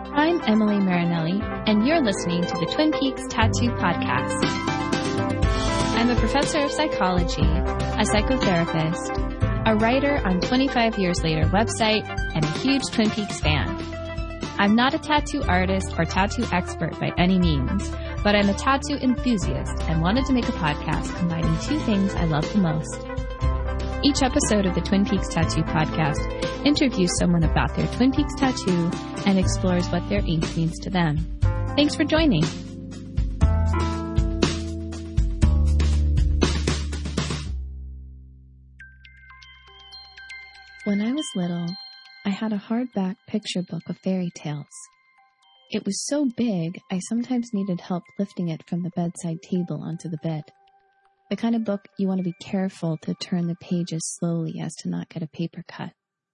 I'm Emily Marinelli, and you're listening to the Twin Peaks Tattoo Podcast. I'm a professor of psychology, a psychotherapist, a writer on 25 Years Later website, and a huge Twin Peaks fan. I'm not a tattoo artist or tattoo expert by any means, but I'm a tattoo enthusiast and wanted to make a podcast combining two things I love the most. Each episode of the Twin Peaks Tattoo Podcast interviews someone about their Twin Peaks tattoo and explores what their ink means to them. Thanks for joining. When I was little, I had a hardback picture book of fairy tales. It was so big, I sometimes needed help lifting it from the bedside table onto the bed. The kind of book you want to be careful to turn the pages slowly as to not get a paper cut.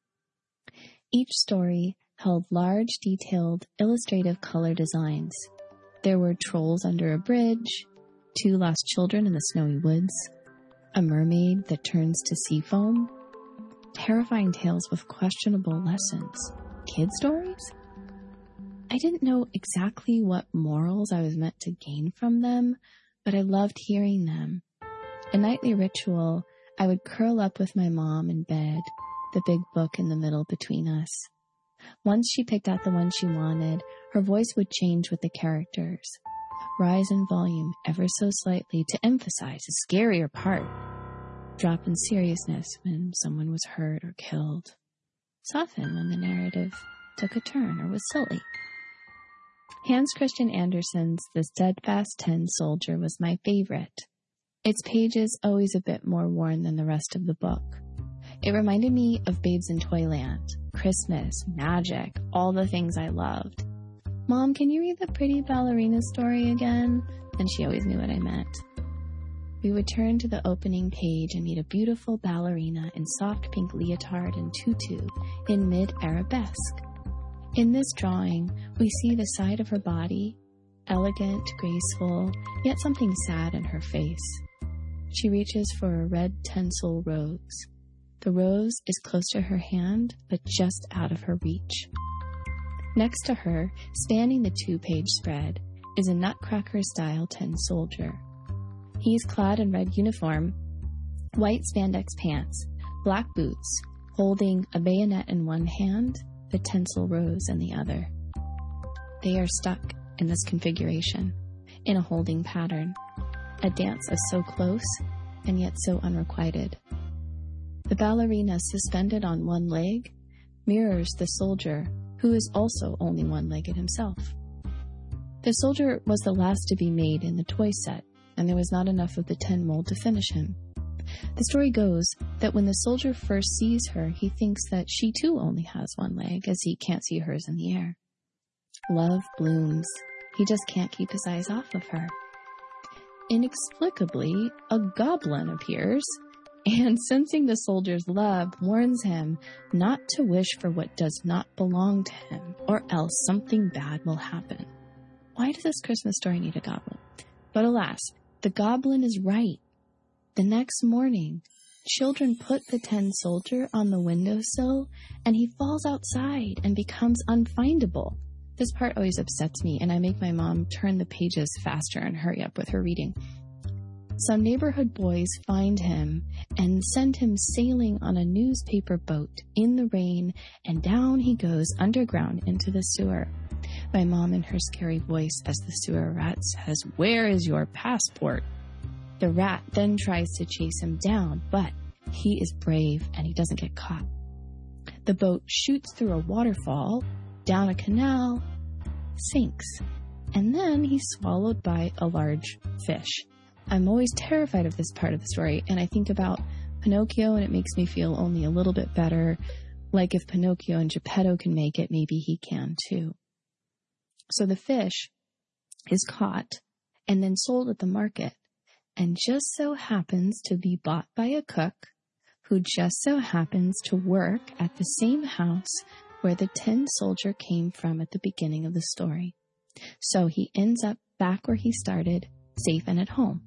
Each story held large, detailed, illustrative color designs. There were trolls under a bridge, 2 lost children in the snowy woods, a mermaid that turns to sea foam, terrifying tales with questionable lessons, kid stories. I didn't know exactly what morals I was meant to gain from them, but I loved hearing them. A nightly ritual, I would curl up with my mom in bed, the big book in the middle between us. Once she picked out the one she wanted, her voice would change with the characters, rise in volume ever so slightly to emphasize a scarier part, drop in seriousness when someone was hurt or killed, soften when the narrative took a turn or was silly. Hans Christian Andersen's The Steadfast Tin Soldier was my favorite. Its pages always a bit more worn than the rest of the book. It reminded me of Babes in Toyland, Christmas, magic, all the things I loved. Mom, can you read the pretty ballerina story again? And she always knew what I meant. We would turn to the opening page and meet a beautiful ballerina in soft pink leotard and tutu in mid-arabesque. In this drawing, we see the side of her body, elegant, graceful, yet something sad in her face. She reaches for a red tinsel rose. The rose is close to her hand, but just out of her reach. Next to her, spanning the 2-page spread, is a Nutcracker-style tin soldier. He is clad in red uniform, white spandex pants, black boots, holding a bayonet in one hand, the tinsel rose in the other. They are stuck in this configuration, in a holding pattern. A dance is so close, and yet so unrequited. The ballerina suspended on one leg mirrors the soldier, who is also only one-legged himself. The soldier was the last to be made in the toy set, and there was not enough of the tin mold to finish him. The story goes that when the soldier first sees her, he thinks that she too only has one leg, as he can't see hers in the air. Love blooms. He just can't keep his eyes off of her. Inexplicably, a goblin appears, and sensing the soldier's love, warns him not to wish for what does not belong to him, or else something bad will happen. Why does this Christmas story need a goblin? But alas, the goblin is right. The next morning, children put the tin soldier on the windowsill, and he falls outside and becomes unfindable. This part always upsets me, and I make my mom turn the pages faster and hurry up with her reading. Some neighborhood boys find him and send him sailing on a newspaper boat in the rain, and down he goes underground into the sewer. My mom in her scary voice as the sewer rat says, "Where is your passport?" The rat then tries to chase him down, but he is brave and he doesn't get caught. The boat shoots through a waterfall, down a canal, sinks, and then he's swallowed by a large fish. I'm always terrified of this part of the story, and I think about Pinocchio, and it makes me feel only a little bit better, like if Pinocchio and Geppetto can make it, maybe he can too. So the fish is caught and then sold at the market, and just so happens to be bought by a cook who just so happens to work at the same house where the tin soldier came from at the beginning of the story. So he ends up back where he started, safe and at home.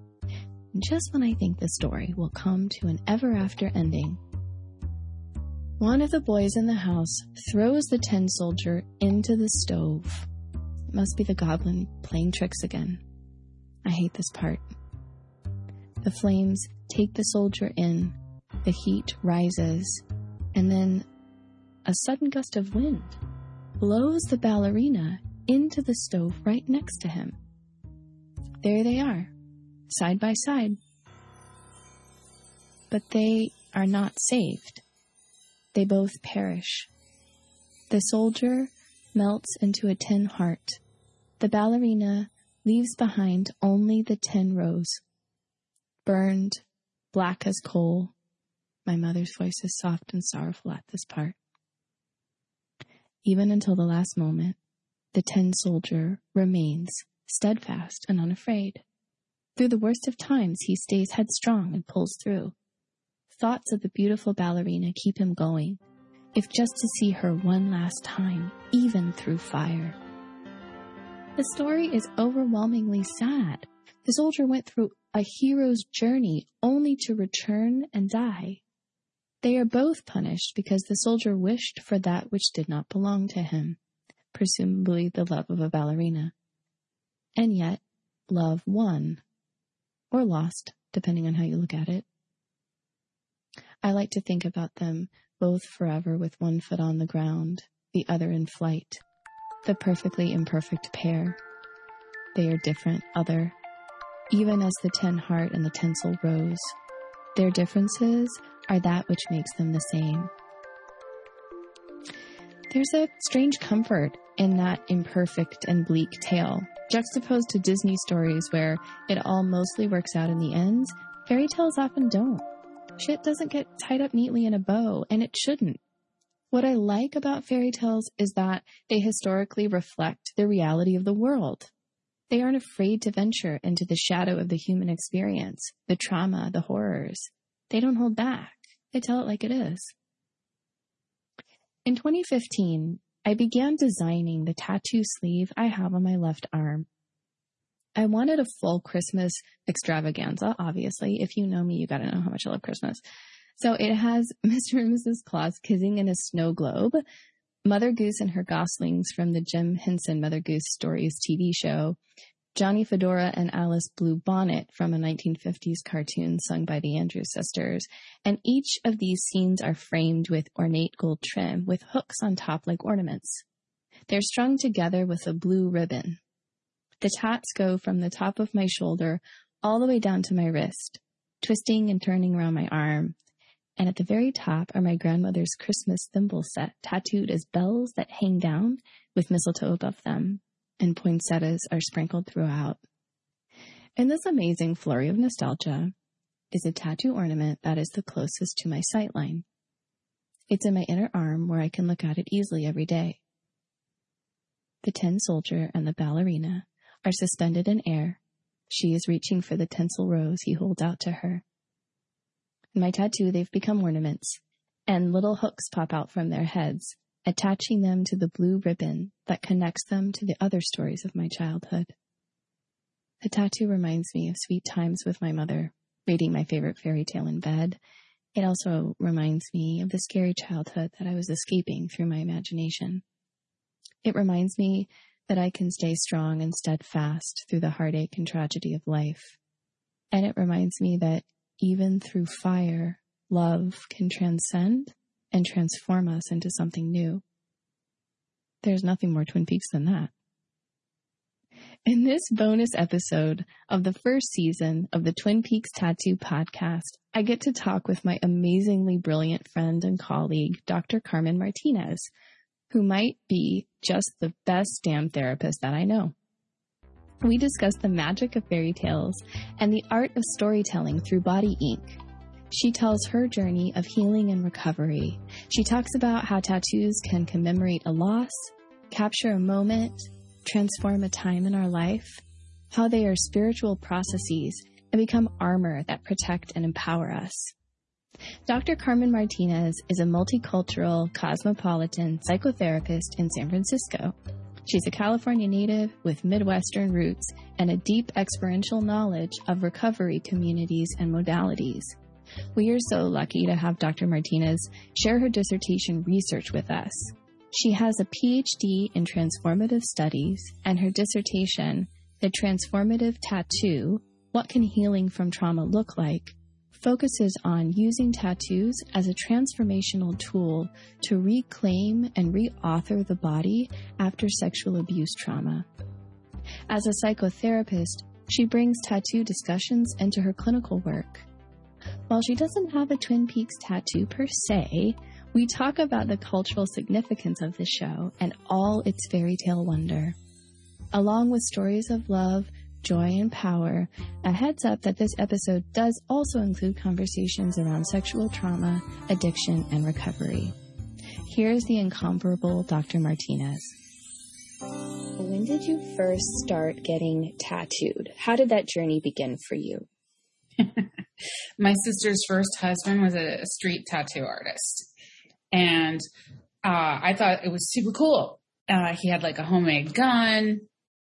And just when I think the story will come to an ever after ending, One of the boys in the house throws the tin soldier into the stove. It must be the goblin playing tricks again. I hate this part. The flames take the soldier in, the heat rises, and then a sudden gust of wind blows the ballerina into the stove right next to him. There they are, side by side. But they are not saved. They both perish. The soldier melts into a tin heart. The ballerina leaves behind only the tin rose. Burned, black as coal. My mother's voice is soft and sorrowful at this part. Even until the last moment, the tin soldier remains steadfast and unafraid. Through the worst of times, he stays headstrong and pulls through. Thoughts of the beautiful ballerina keep him going, if just to see her one last time, even through fire. The story is overwhelmingly sad. The soldier went through a hero's journey only to return and die. They are both punished because the soldier wished for that which did not belong to him, presumably the love of a ballerina. And yet, love won, or lost, depending on how you look at it. I like to think about them both forever with one foot on the ground, the other in flight. The perfectly imperfect pair. They are different, other, even as the tin heart and the tinsel rose. Their differences are that which makes them the same. There's a strange comfort in that imperfect and bleak tale. Juxtaposed to Disney stories where it all mostly works out in the end, fairy tales often don't. Shit doesn't get tied up neatly in a bow, and it shouldn't. What I like about fairy tales is that they historically reflect the reality of the world. They aren't afraid to venture into the shadow of the human experience, the trauma, the horrors. They don't hold back. They tell it like it is. In 2015, I began designing the tattoo sleeve I have on my left arm. I wanted a full Christmas extravaganza, obviously. If you know me, you gotta know how much I love Christmas. So it has Mr. and Mrs. Claus kissing in a snow globe, Mother Goose and her goslings from the Jim Henson Mother Goose Stories TV show, Johnny Fedora and Alice Blue Bonnet from a 1950s cartoon sung by the Andrews Sisters, and each of these scenes are framed with ornate gold trim with hooks on top like ornaments. They're strung together with a blue ribbon. The tats go from the top of my shoulder all the way down to my wrist, twisting and turning around my arm. And at the very top are my grandmother's Christmas thimble set, tattooed as bells that hang down with mistletoe above them, and poinsettias are sprinkled throughout. And this amazing flurry of nostalgia is a tattoo ornament that is the closest to my sightline. It's in my inner arm where I can look at it easily every day. The tin soldier and the ballerina are suspended in air. She is reaching for the tinsel rose he holds out to her. In my tattoo, they've become ornaments, and little hooks pop out from their heads, attaching them to the blue ribbon that connects them to the other stories of my childhood. The tattoo reminds me of sweet times with my mother, reading my favorite fairy tale in bed. It also reminds me of the scary childhood that I was escaping through my imagination. It reminds me that I can stay strong and steadfast through the heartache and tragedy of life. And it reminds me that even through fire, love can transcend and transform us into something new. There's nothing more Twin Peaks than that. In this bonus episode of the first season of the Twin Peaks Tattoo Podcast, I get to talk with my amazingly brilliant friend and colleague, Dr. Carmen Martinez, who might be just the best damn therapist that I know. We discuss the magic of fairy tales and the art of storytelling through body ink. She tells her journey of healing and recovery. She talks about how tattoos can commemorate a loss, capture a moment, transform a time in our life, how they are spiritual processes and become armor that protect and empower us. Dr. Carmen Martinez is a multicultural, cosmopolitan psychotherapist in San Francisco. She's a California native with Midwestern roots and a deep experiential knowledge of recovery communities and modalities. We are so lucky to have Dr. Martinez share her dissertation research with us. She has a PhD in transformative studies, and her dissertation, The Transformative Tattoo, What Can Healing from Trauma Look Like?, focuses on using tattoos as a transformational tool to reclaim and reauthor the body after sexual abuse trauma. As a psychotherapist, she brings tattoo discussions into her clinical work. While she doesn't have a Twin Peaks tattoo per se, we talk about the cultural significance of the show and all its fairy tale wonder. Along with stories of love, joy, and power, a heads up that this episode does also include conversations around sexual trauma, addiction, and recovery. Here's the incomparable Dr. Martinez. When did you first start getting tattooed? How did that journey begin for you? My sister's first husband was a street tattoo artist. And I thought it was super cool. He had like a homemade gun.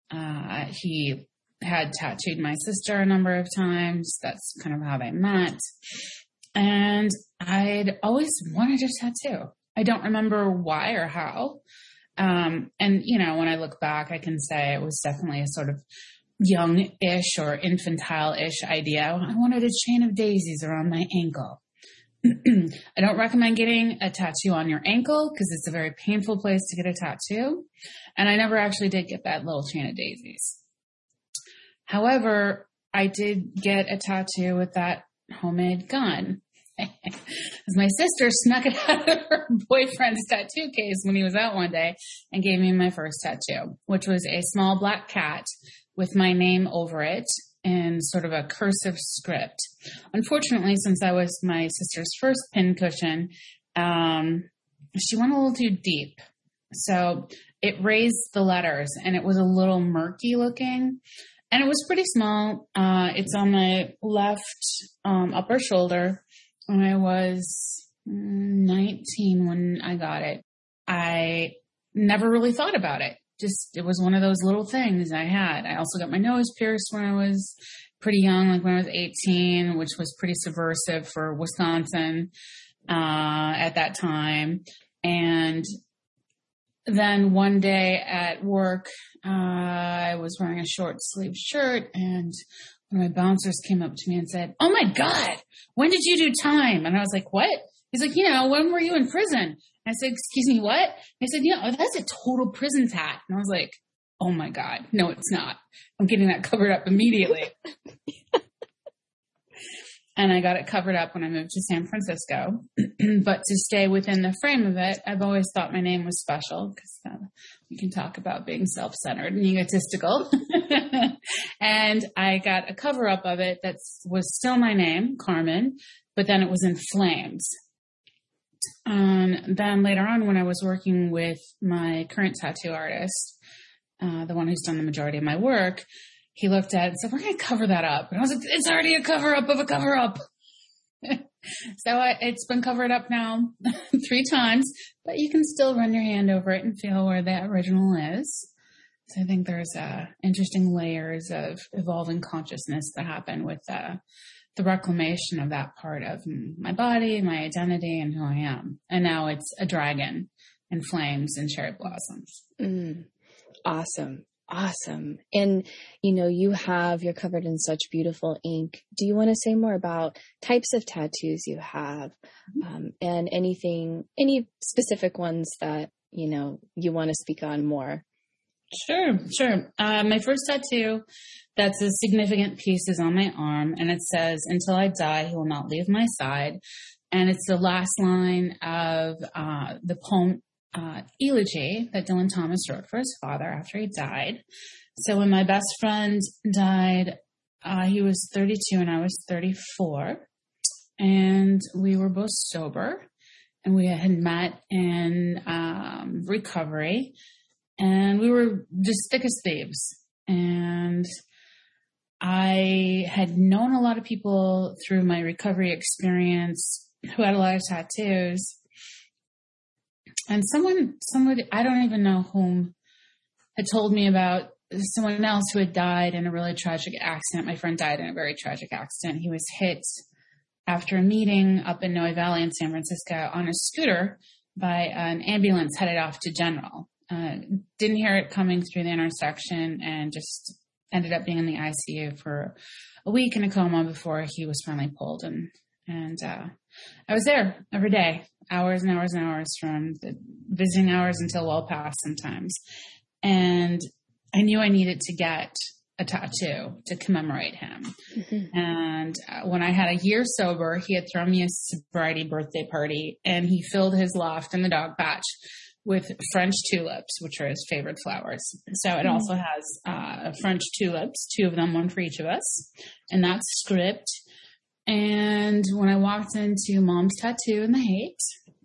He had tattooed my sister a number of times. That's kind of how they met. And I'd always wanted a tattoo. I don't remember why or how. And, you know, when I look back, I can say it was definitely a sort of young-ish or infantile-ish idea. I wanted a chain of daisies around my ankle. I don't recommend getting a tattoo on your ankle because it's a very painful place to get a tattoo. And I never actually did get that little chain of daisies. However, I did get a tattoo with that homemade gun. My sister snuck it out of her boyfriend's tattoo case when he was out one day and gave me my first tattoo, which was a small black cat with my name over it in sort of a cursive script. Unfortunately, since I was my sister's first pincushion, she went a little too deep. So it raised the letters and it was a little murky looking. And it was pretty small. It's on my left upper shoulder. And I was 19 when I got it. I never really thought about it. It was one of those little things I had. I also got my nose pierced when I was pretty young, like when I was 18, which was pretty subversive for Wisconsin at that time. And then one day at work, I was wearing a short sleeve shirt and one of my bouncers came up to me and said, "Oh my God, when did you do time?" And I was like, "What?" He's like, "When were you in prison?" I said, "Excuse me, what?" He said, "That's a total prison tat." And I was like, "Oh my God, no, it's not. I'm getting that covered up immediately." And I got it covered up when I moved to San Francisco. But to stay within the frame of it, I've always thought my name was special because you can talk about being self-centered and egotistical. And I got a cover up of it that was still my name, Carmen, but then it was in flames. Then later on, when I was working with my current tattoo artist, the one who's done the majority of my work, he looked at it and said, "We're going to cover that up." And I was like, "It's already a cover up of a cover up." So it's been covered up now 3 times, but you can still run your hand over it and feel where the original is. So I think there's interesting layers of evolving consciousness that happen with the reclamation of that part of my body, my identity, and who I am. And now it's a dragon and flames and cherry blossoms. Awesome. Awesome. And, you're covered in such beautiful ink. Do you want to say more about types of tattoos you have, and any specific ones that, you want to speak on more? Sure. My first tattoo that's a significant piece is on my arm, and it says, "Until I die, he will not leave my side." And it's the last line of the poem Elegy that Dylan Thomas wrote for his father after he died. So when my best friend died, he was 32 and I was 34, and we were both sober, and we had met in recovery, and we were just thick as thieves. And I had known a lot of people through my recovery experience who had a lot of tattoos. And somebody, I don't even know whom, had told me about someone else who had died in a really tragic accident. My friend died in a very tragic accident. He was hit after a meeting up in Noe Valley in San Francisco on a scooter by an ambulance headed off to General. Didn't hear it coming through the intersection and just ended up being in the ICU for a week in a coma before he was finally pulled. And I was there every day, hours and hours and hours, from the visiting hours until well past sometimes. And I knew I needed to get a tattoo to commemorate him. Mm-hmm. And when I had a year sober, he had thrown me a sobriety birthday party, and he filled his loft in the dog patch with French tulips, which are his favorite flowers. So it also has French tulips, 2 of them, 1 for each of us. And that's script. And when I walked into Mom's Tattoo in the Haight,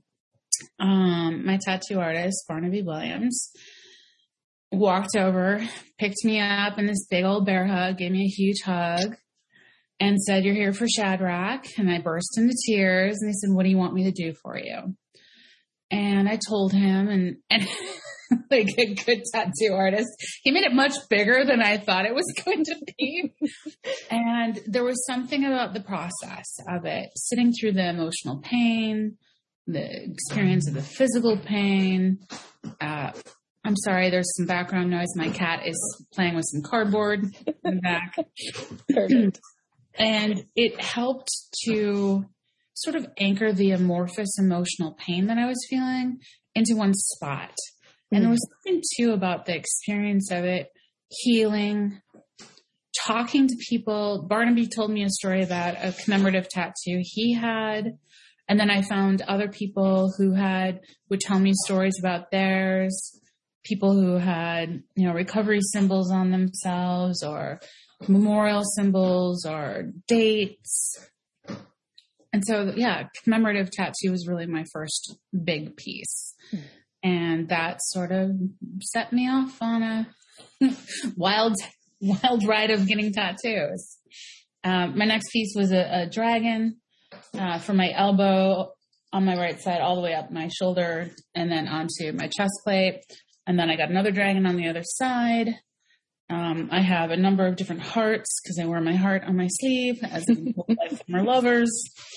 my tattoo artist, Barnaby Williams, walked over, picked me up in this big old bear hug, gave me a huge hug, and said, "You're here for Shadrach." And I burst into tears, and he said, "What do you want me to do for you?" And I told him, and like a good tattoo artist, he made it much bigger than I thought it was going to be. And there was something about the process of it, sitting through the emotional pain, the experience of the physical pain. I'm sorry, there's some background noise. My cat is playing with some cardboard in the back. Perfect. And it helped to sort of anchor the amorphous emotional pain that I was feeling into one spot. And there was something too about the experience of it, healing, talking to people. Barnaby told me a story about a commemorative tattoo he had. And then I found other people who would tell me stories about theirs, people who had, recovery symbols on themselves, or memorial symbols, or dates. And so, commemorative tattoo was really my first big piece. And that sort of set me off on a wild ride of getting tattoos. My next piece was a dragon from my elbow on my right side all the way up my shoulder and then onto my chest plate. And then I got another dragon on the other side. I have a number of different hearts because I wear my heart on my sleeve as a life from our lovers.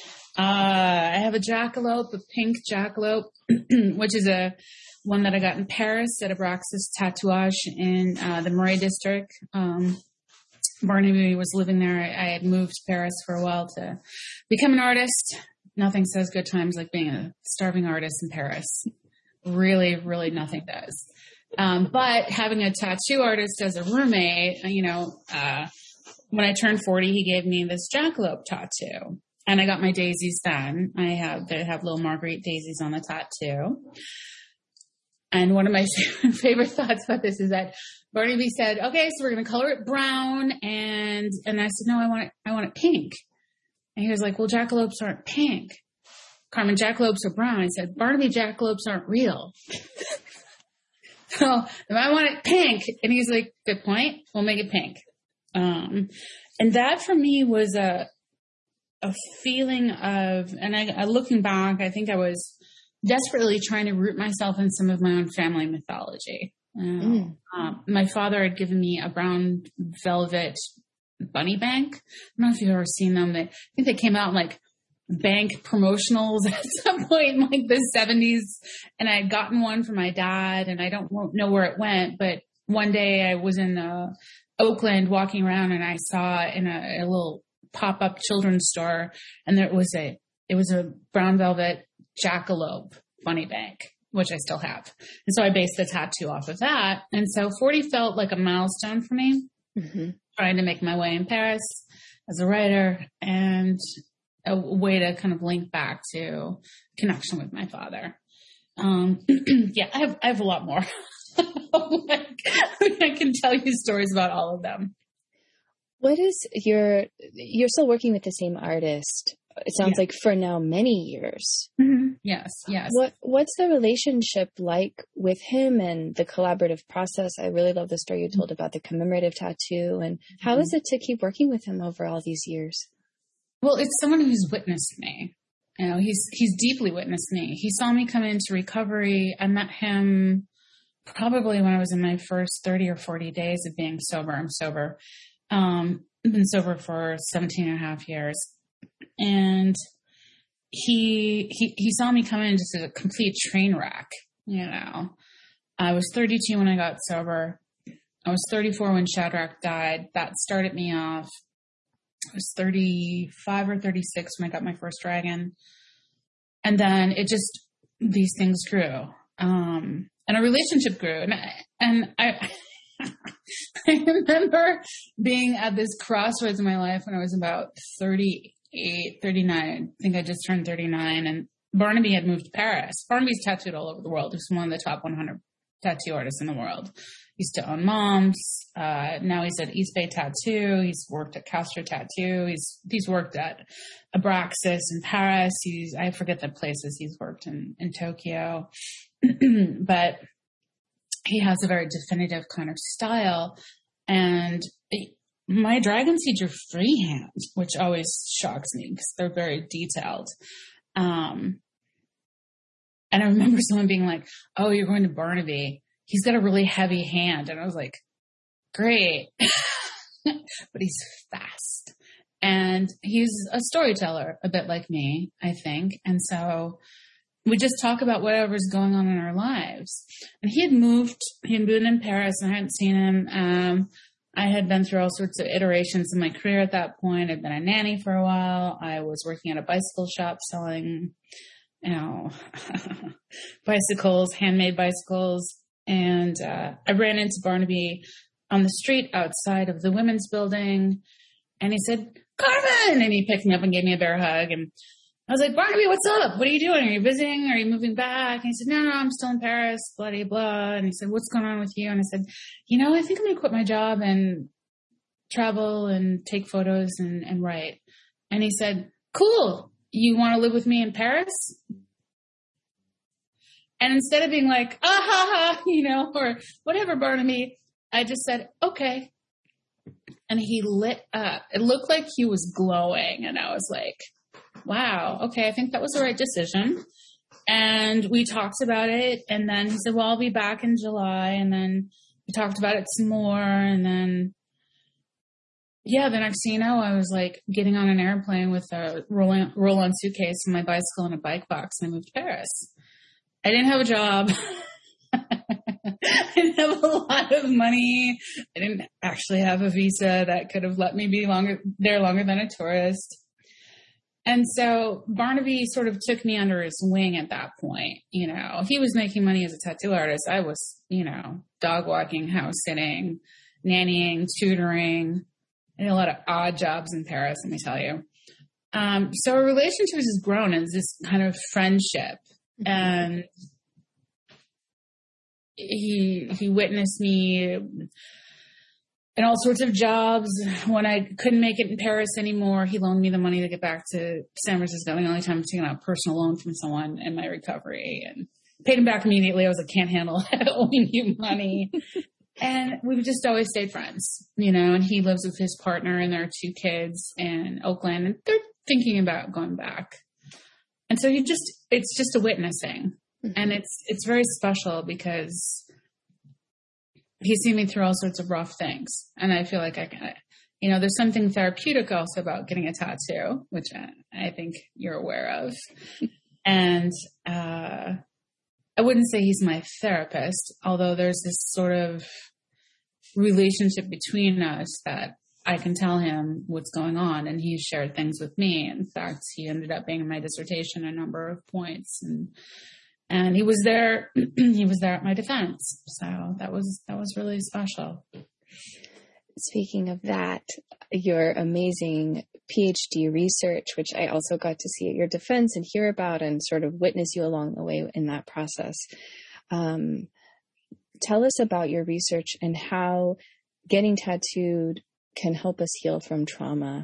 I have a jackalope, a pink jackalope, which is one that I got in Paris at Abraxas Tatouage in the Marais district. Barnaby was living there. I had moved to Paris for a while to become an artist. Nothing says good times like being a starving artist in Paris. Really, really nothing does. But having a tattoo artist as a roommate, when I turned 40, he gave me this jackalope tattoo. And I got my daisies done. They have little Marguerite daisies on the tattoo. And one of my favorite thoughts about this is that Barnaby said, "Okay, so we're going to color it brown." And I said, "No, I want it pink." And he was like, "Well, jackalopes aren't pink. Carmen, jackalopes are brown." I said, "Barnaby, jackalopes aren't real." So I want it pink. And he's like, "Good point. We'll make it pink." And that for me was a feeling of, and I looking back, I think I was desperately trying to root myself in some of my own family mythology. My father had given me a brown velvet bunny bank. I don't know if you've ever seen them. I think they came out in like bank promotionals at some point in like the 70s. And I had gotten one for my dad, and I don't know where it went, but one day I was in Oakland walking around, and I saw in a little pop-up children's store, and it was a brown velvet jackalope bunny bank, which I still have. And so I based the tattoo off of that. And so 40 felt like a milestone for me, trying to make my way in Paris as a writer, and a way to kind of link back to connection with my father. I have a lot more. I can tell you stories about all of them. What is you're still working with the same artist, it sounds like, for now many years. Mm-hmm. Yes. What's the relationship like with him and the collaborative process? I really love the story you told about the commemorative tattoo, and how is it to keep working with him over all these years? Well, it's someone who's witnessed me. He's deeply witnessed me. He saw me come into recovery. I met him probably when I was in my first 30 or 40 days of being sober. I'm sober. I've been sober for 17 and a half years. And he saw me come in just as a complete train wreck. I was 32 when I got sober. I was 34 when Shadrach died. That started me off. I was 35 or 36 when I got my first dragon. And then these things grew. And a relationship grew. And I remember being at this crossroads in my life when I was about 38, 39. I think I just turned 39. And Barnaby had moved to Paris. Barnaby's tattooed all over the world. He's one of the top 100 tattoo artists in the world. He used to own Mom's. Now he's at East Bay Tattoo. He's worked at Castro Tattoo. He's worked at Abraxas in Paris. I forget the places he's worked in Tokyo. But he has a very definitive kind of style. And my dragon seeds are freehand, which always shocks me because they're very detailed. And I remember someone being like, "Oh, you're going to Barnaby. He's got a really heavy hand." And I was like, great. But he's fast. And he's a storyteller, a bit like me, I think. And so we just talk about whatever's going on in our lives. And he had been in Paris, and I hadn't seen him. I had been through all sorts of iterations in my career at that point. I'd been a nanny for a while. I was working at a bicycle shop selling, bicycles, handmade bicycles. And I ran into Barnaby on the street outside of the women's building. And he said, "Carmen!" And he picked me up and gave me a bear hug. And I was like, "Barnaby, what's up? What are you doing? Are you visiting? Are you moving back?" And he said, No, I'm still in Paris, blah, blah, blah. And he said, "What's going on with you?" And I said, I think I'm going to quit my job and travel and take photos and write. And he said, "Cool. You want to live with me in Paris?" And instead of being like, ha, ha, or whatever, Barnaby, I just said, "Okay." And he lit up. It looked like he was glowing. And I was like, wow, okay, I think that was the right decision. And we talked about it. And then he said, "Well, I'll be back in July." And then we talked about it some more. And then, the next thing you know, I was like getting on an airplane with a roll-on suitcase and my bicycle and a bike box. And I moved to Paris. I didn't have a job. I didn't have a lot of money. I didn't actually have a visa that could have let me be longer than a tourist. And so Barnaby sort of took me under his wing at that point. He was making money as a tattoo artist. I was, dog walking, house sitting, nannying, tutoring. I did a lot of odd jobs in Paris, let me tell you. So our relationship has just grown as this kind of friendship. And he witnessed me in all sorts of jobs. When I couldn't make it in Paris anymore, he loaned me the money to get back to San Francisco. The only time I've taken out a personal loan from someone in my recovery, and paid him back immediately. I was like, "Can't handle owing you money." And we've just always stayed friends, and he lives with his partner and their 2 kids in Oakland, and they're thinking about going back. And so it's just a witnessing. Mm-hmm. And it's very special because he's seen me through all sorts of rough things. And I feel like there's something therapeutic also about getting a tattoo, which I think you're aware of. And I wouldn't say he's my therapist, although there's this sort of relationship between us that I can tell him what's going on, and he's shared things with me. In fact, he ended up being in my dissertation a number of points, and he was there. He was there at my defense, so that was really special. Speaking of that, your amazing PhD research, which I also got to see at your defense and hear about and sort of witness you along the way in that process. Tell us about your research and how getting tattooed can help us heal from trauma.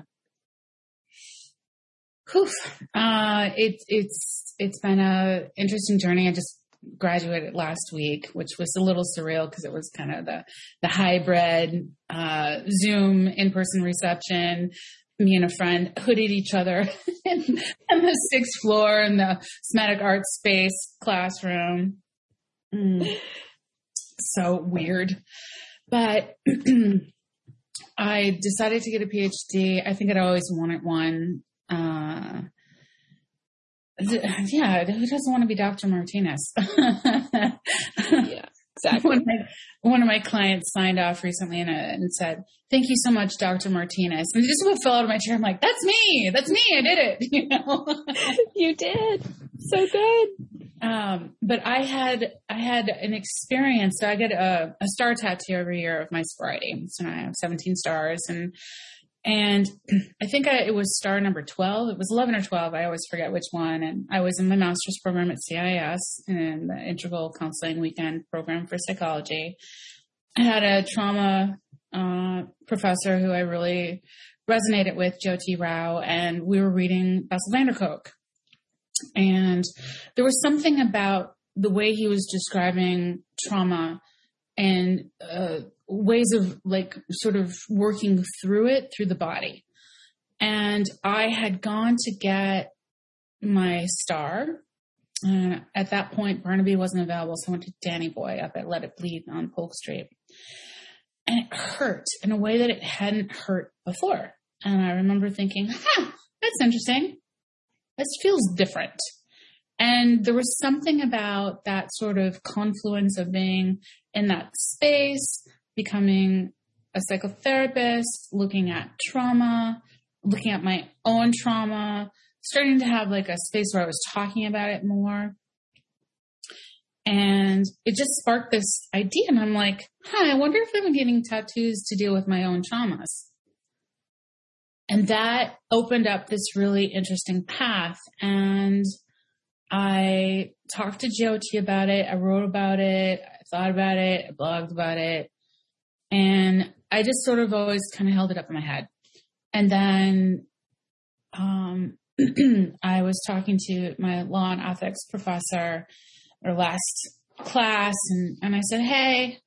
It's been a interesting journey. I just graduated last week, which was a little surreal because it was kind of the hybrid Zoom in-person reception. Me and a friend hooded each other in the 6th floor in the somatic arts space classroom. So weird. But I decided to get a PhD. I think I'd always wanted one. Yeah, who doesn't want to be Dr. Martinez? Yeah, exactly. One of my clients signed off recently and said, "Thank you so much, Dr. Martinez." And just about fell out of my chair. I'm like, "That's me. That's me. I did it." You know, you did so good. But I had an experience. So I get a star tattoo every year of my sobriety. So I have 17 stars, and I think it was star number 12. It was 11 or 12. I always forget which one. And I was in my master's program at CIS in the Integral Counseling Weekend program for psychology. I had a trauma professor who I really resonated with, Joe T. Rao, and we were reading Bessel van der Kolk. And there was something about the way he was describing trauma and ways of like sort of working through it through the body. And I had gone to get my star. At that point, Barnaby wasn't available, so I went to Danny Boy up at Let It Bleed on Polk Street. And it hurt in a way that it hadn't hurt before. And I remember thinking, that's interesting. This feels different. And there was something about that sort of confluence of being in that space, becoming a psychotherapist, looking at trauma, looking at my own trauma, starting to have like a space where I was talking about it more. And it just sparked this idea. And I'm like, I wonder if I'm getting tattoos to deal with my own traumas. And that opened up this really interesting path. And I talked to Joe T about it. I wrote about it. I thought about it. I blogged about it. And I just sort of always kind of held it up in my head. And then I was talking to my law and ethics professor or last class. And I said, hey,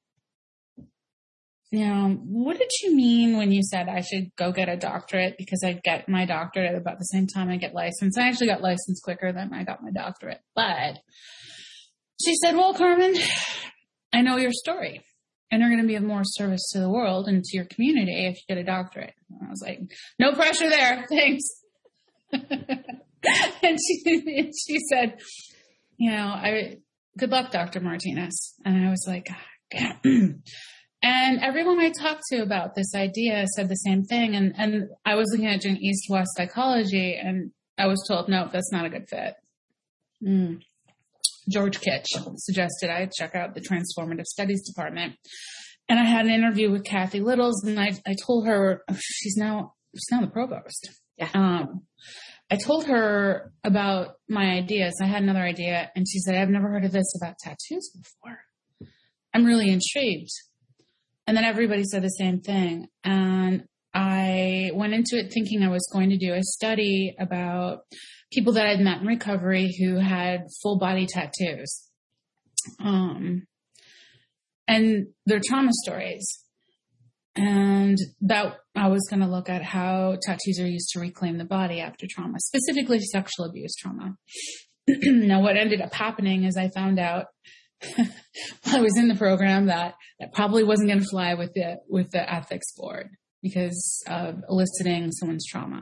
what did you mean when you said I should go get a doctorate? Because I'd get my doctorate at about the same time I get licensed. I actually got licensed quicker than I got my doctorate. But she said, well, Carmen, I know your story. And you're going to be of more service to the world and to your community if you get a doctorate. And I was like, no pressure there. Thanks. And she said, good luck, Dr. Martinez. And I was like, God. And everyone I talked to about this idea said the same thing. And I was looking at doing East-West psychology, and I was told, no, that's not a good fit. George Kitch suggested I check out the Transformative Studies department. And I had an interview with Kathy Littles, and I told her, she's now the provost. Yeah. I told her about my ideas. I had another idea, and she said, I've never heard of this about tattoos before. I'm really intrigued. And then everybody said the same thing. And I went into it thinking I was going to do a study about people that I'd met in recovery who had full body tattoos. And their trauma stories. And that I was going to look at how tattoos are used to reclaim the body after trauma, specifically sexual abuse trauma. Now, what ended up happening is I found out while I was in the program that probably wasn't going to fly with the ethics board because of eliciting someone's trauma.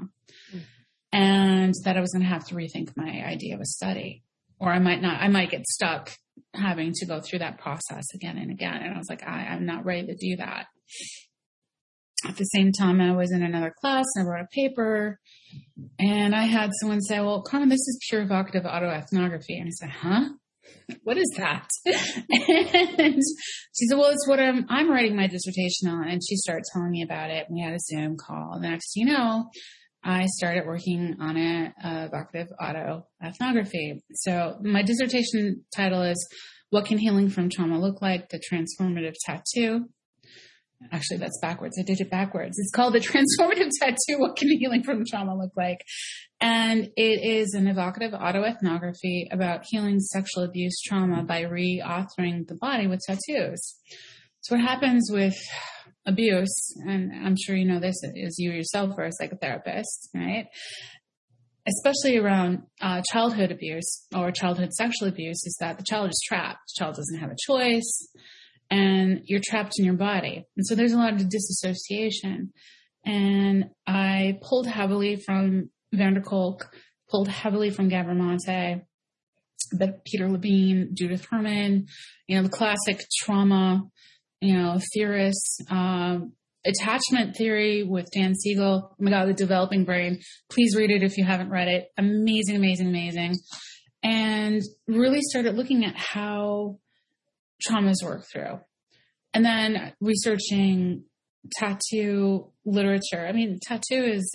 And that I was going to have to rethink my idea of a study, or I might get stuck having to go through that process again and again. And I was like, I'm not ready to do that. At the same time, I was in another class and I wrote a paper, and I had someone say, well, Carmen, this is pure evocative autoethnography. And I said, huh? What is that? And she said, well, it's what I'm writing my dissertation on. And she started telling me about it. We had a Zoom call. And the next thing you know, I started working on evocative autoethnography. So my dissertation title is What Can Healing from Trauma Look Like? The Transformative Tattoo. Actually, that's backwards. I did it backwards. It's called The Transformative Tattoo, What Can Healing from Trauma Look Like? And it is an evocative autoethnography about healing sexual abuse trauma by reauthoring the body with tattoos. So what happens with abuse, and I'm sure you know this as you yourself are a psychotherapist, right? Especially around childhood abuse or childhood sexual abuse, is that the child is trapped. The child doesn't have a choice. And you're trapped in your body. And so there's a lot of disassociation. And I pulled heavily from van der Kolk, pulled heavily from Gabor Mate, but Peter Levine, Judith Herman, the classic trauma, theorists, attachment theory with Dan Siegel. Oh my God, The Developing Brain. Please read it if you haven't read it. Amazing, amazing, amazing. And really started looking at how traumas work through. And then researching tattoo literature. I mean, tattooing is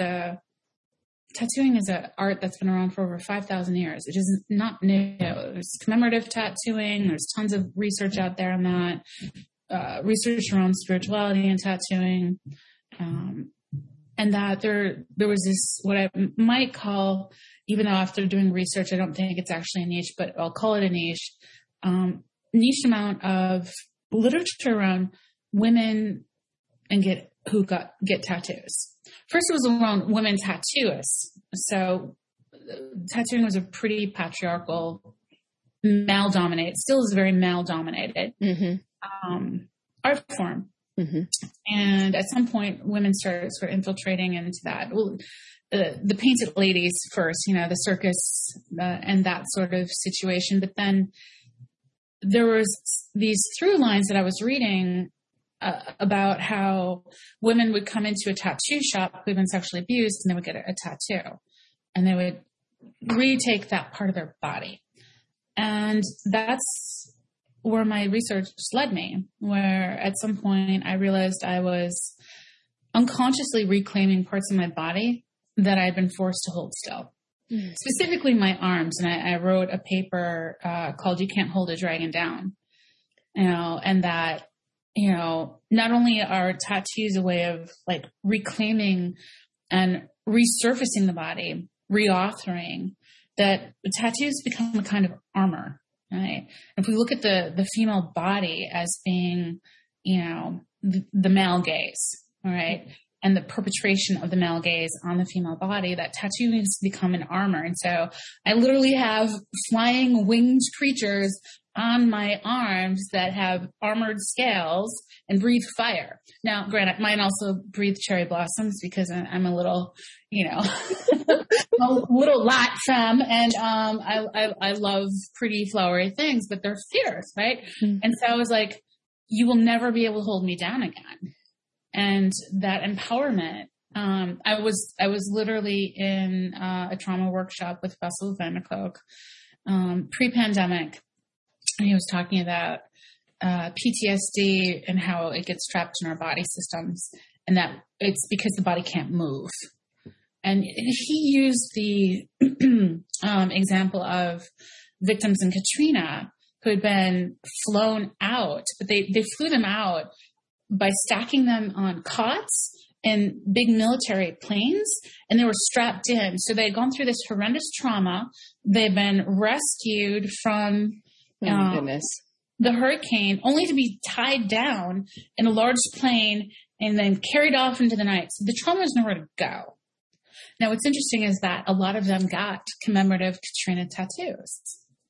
an art that's been around for over 5,000 years. It is not new. There's commemorative tattooing. There's tons of research out there on that. Research around spirituality and tattooing. And that there was this, what I might call, even though after doing research, I don't think it's actually a niche, but I'll call it a niche amount of literature around women and get tattoos. First, it was around women tattooists. So tattooing was a pretty patriarchal, male-dominated, still is very male-dominated art form. Mm-hmm. And at some point, women started sort of infiltrating into that. Well, the painted ladies first, the circus and that sort of situation. But then there was these through lines that I was reading about how women would come into a tattoo shop who'd been sexually abused, and they would get a tattoo, and they would retake that part of their body. And that's where my research led me, where at some point I realized I was unconsciously reclaiming parts of my body that I'd been forced to hold still. Mm. Specifically my arms. And I wrote a paper called You Can't Hold a Dragon Down. And that, not only are tattoos a way of like reclaiming and resurfacing the body, reauthoring, that tattoos become a kind of armor. Right. If we look at the female body as being, the male gaze, all right, and the perpetration of the male gaze on the female body, that tattoo has become an armor. And so I literally have flying winged creatures on my arms that have armored scales and breathe fire. Now, granted, mine also breathe cherry blossoms because I'm a little, a little lot femme, and I love pretty flowery things, but they're fierce, right? Mm-hmm. And so I was like, you will never be able to hold me down again. And that empowerment, I was literally in a trauma workshop with Bessel van der Kolk pre-pandemic. And he was talking about PTSD and how it gets trapped in our body systems, and that it's because the body can't move. And he used the example of victims in Katrina who had been flown out, but they flew them out by stacking them on cots in big military planes, and they were strapped in. So they had gone through this horrendous trauma. They'd been rescued from the hurricane, only to be tied down in a large plane and then carried off into the night. So the trauma was nowhere to go. Now, what's interesting is that a lot of them got commemorative Katrina tattoos.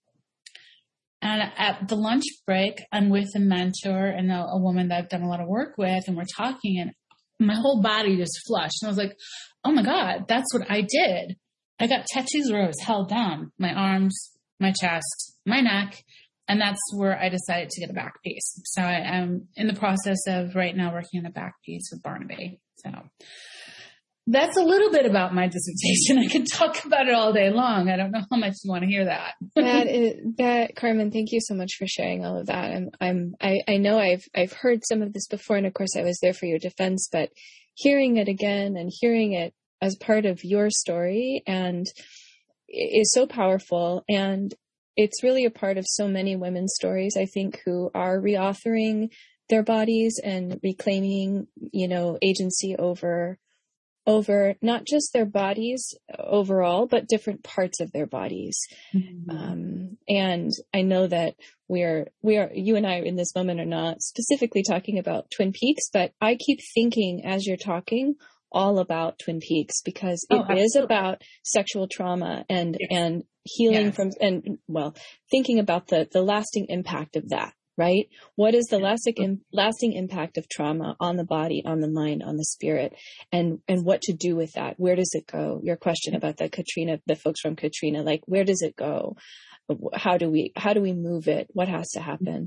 And at the lunch break, I'm with a mentor and a woman that I've done a lot of work with, and we're talking, and my whole body just flushed. And I was like, oh my God, that's what I did. I got tattoos where I was held down, my arms, my chest, my neck. And that's where I decided to get a back piece. So I'm in the process of right now working on a back piece with Barnaby. So that's a little bit about my dissertation. I could talk about it all day long. I don't know how much you want to hear that. that Carmen, thank you so much for sharing all of that. I know I've heard some of this before, and of course I was there for your defense, but hearing it again and hearing it as part of your story and is so powerful. And it's really a part of so many women's stories, I think, who are reauthoring their bodies and reclaiming, agency over not just their bodies overall, but different parts of their bodies. Mm-hmm. And I know that we are, you and I in this moment are not specifically talking about Twin Peaks, but I keep thinking as you're talking all about Twin Peaks, because it is about sexual trauma and healing from, and thinking about the lasting impact of that, right? What is the lasting impact of trauma on the body, on the mind, on the spirit, and what to do with that? Where does it go? Your question about the folks from Katrina, like, where does it go? How do we move it? What has to happen?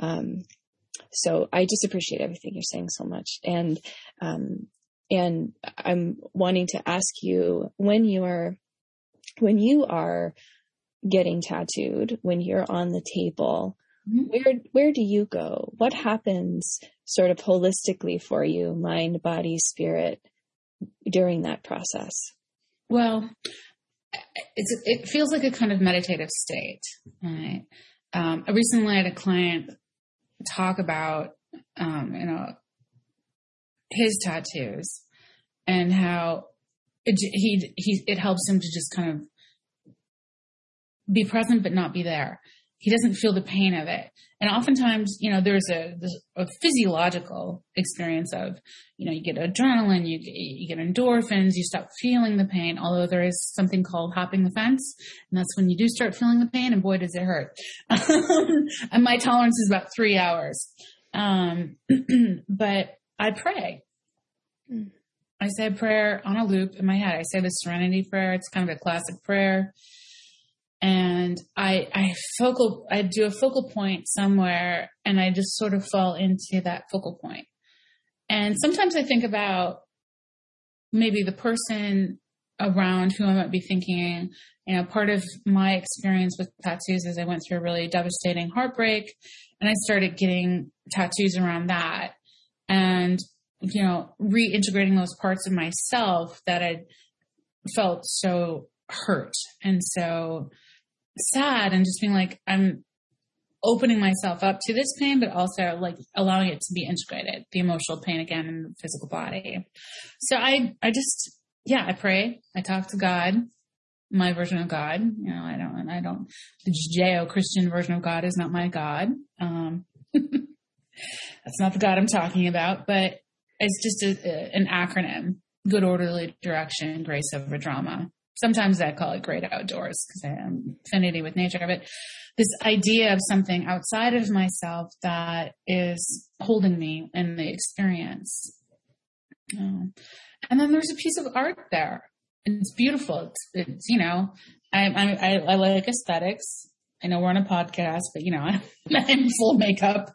So I just appreciate everything you're saying so much. And I'm wanting to ask you, when you are getting tattooed, when you're on the table, where do you go? What happens sort of holistically for you, mind, body, spirit, during that process? Well, it feels like a kind of meditative state. Right? I recently had a client talk about, his tattoos and how it helps him to just kind of be present but not be there. He doesn't feel the pain of it. And oftentimes, there's a physiological experience of, you get adrenaline, you get endorphins, you stop feeling the pain, although there is something called hopping the fence. And that's when you do start feeling the pain, and boy, does it hurt. And my tolerance is about 3 hours. But I pray. I say a prayer on a loop in my head. I say the Serenity Prayer. It's kind of a classic prayer. And I do a focal point somewhere, and I just sort of fall into that focal point. And sometimes I think about maybe the person around who I might be thinking, part of my experience with tattoos is I went through a really devastating heartbreak, and I started getting tattoos around that, and, reintegrating those parts of myself that I felt so hurt and so sad, and just being like, I'm opening myself up to this pain, but also like allowing it to be integrated, the emotional pain again in the physical body. So I pray, I talk to God, my version of God. I don't, the Judeo-Christian version of God is not my God. That's not the God I'm talking about, but it's just an acronym: good orderly direction, grace over drama. Sometimes I call it great outdoors because I am affinity with nature. But this idea of something outside of myself that is holding me in the experience. And then there's a piece of art there. It's beautiful. It's I like aesthetics. I know we're on a podcast, but I'm in full makeup.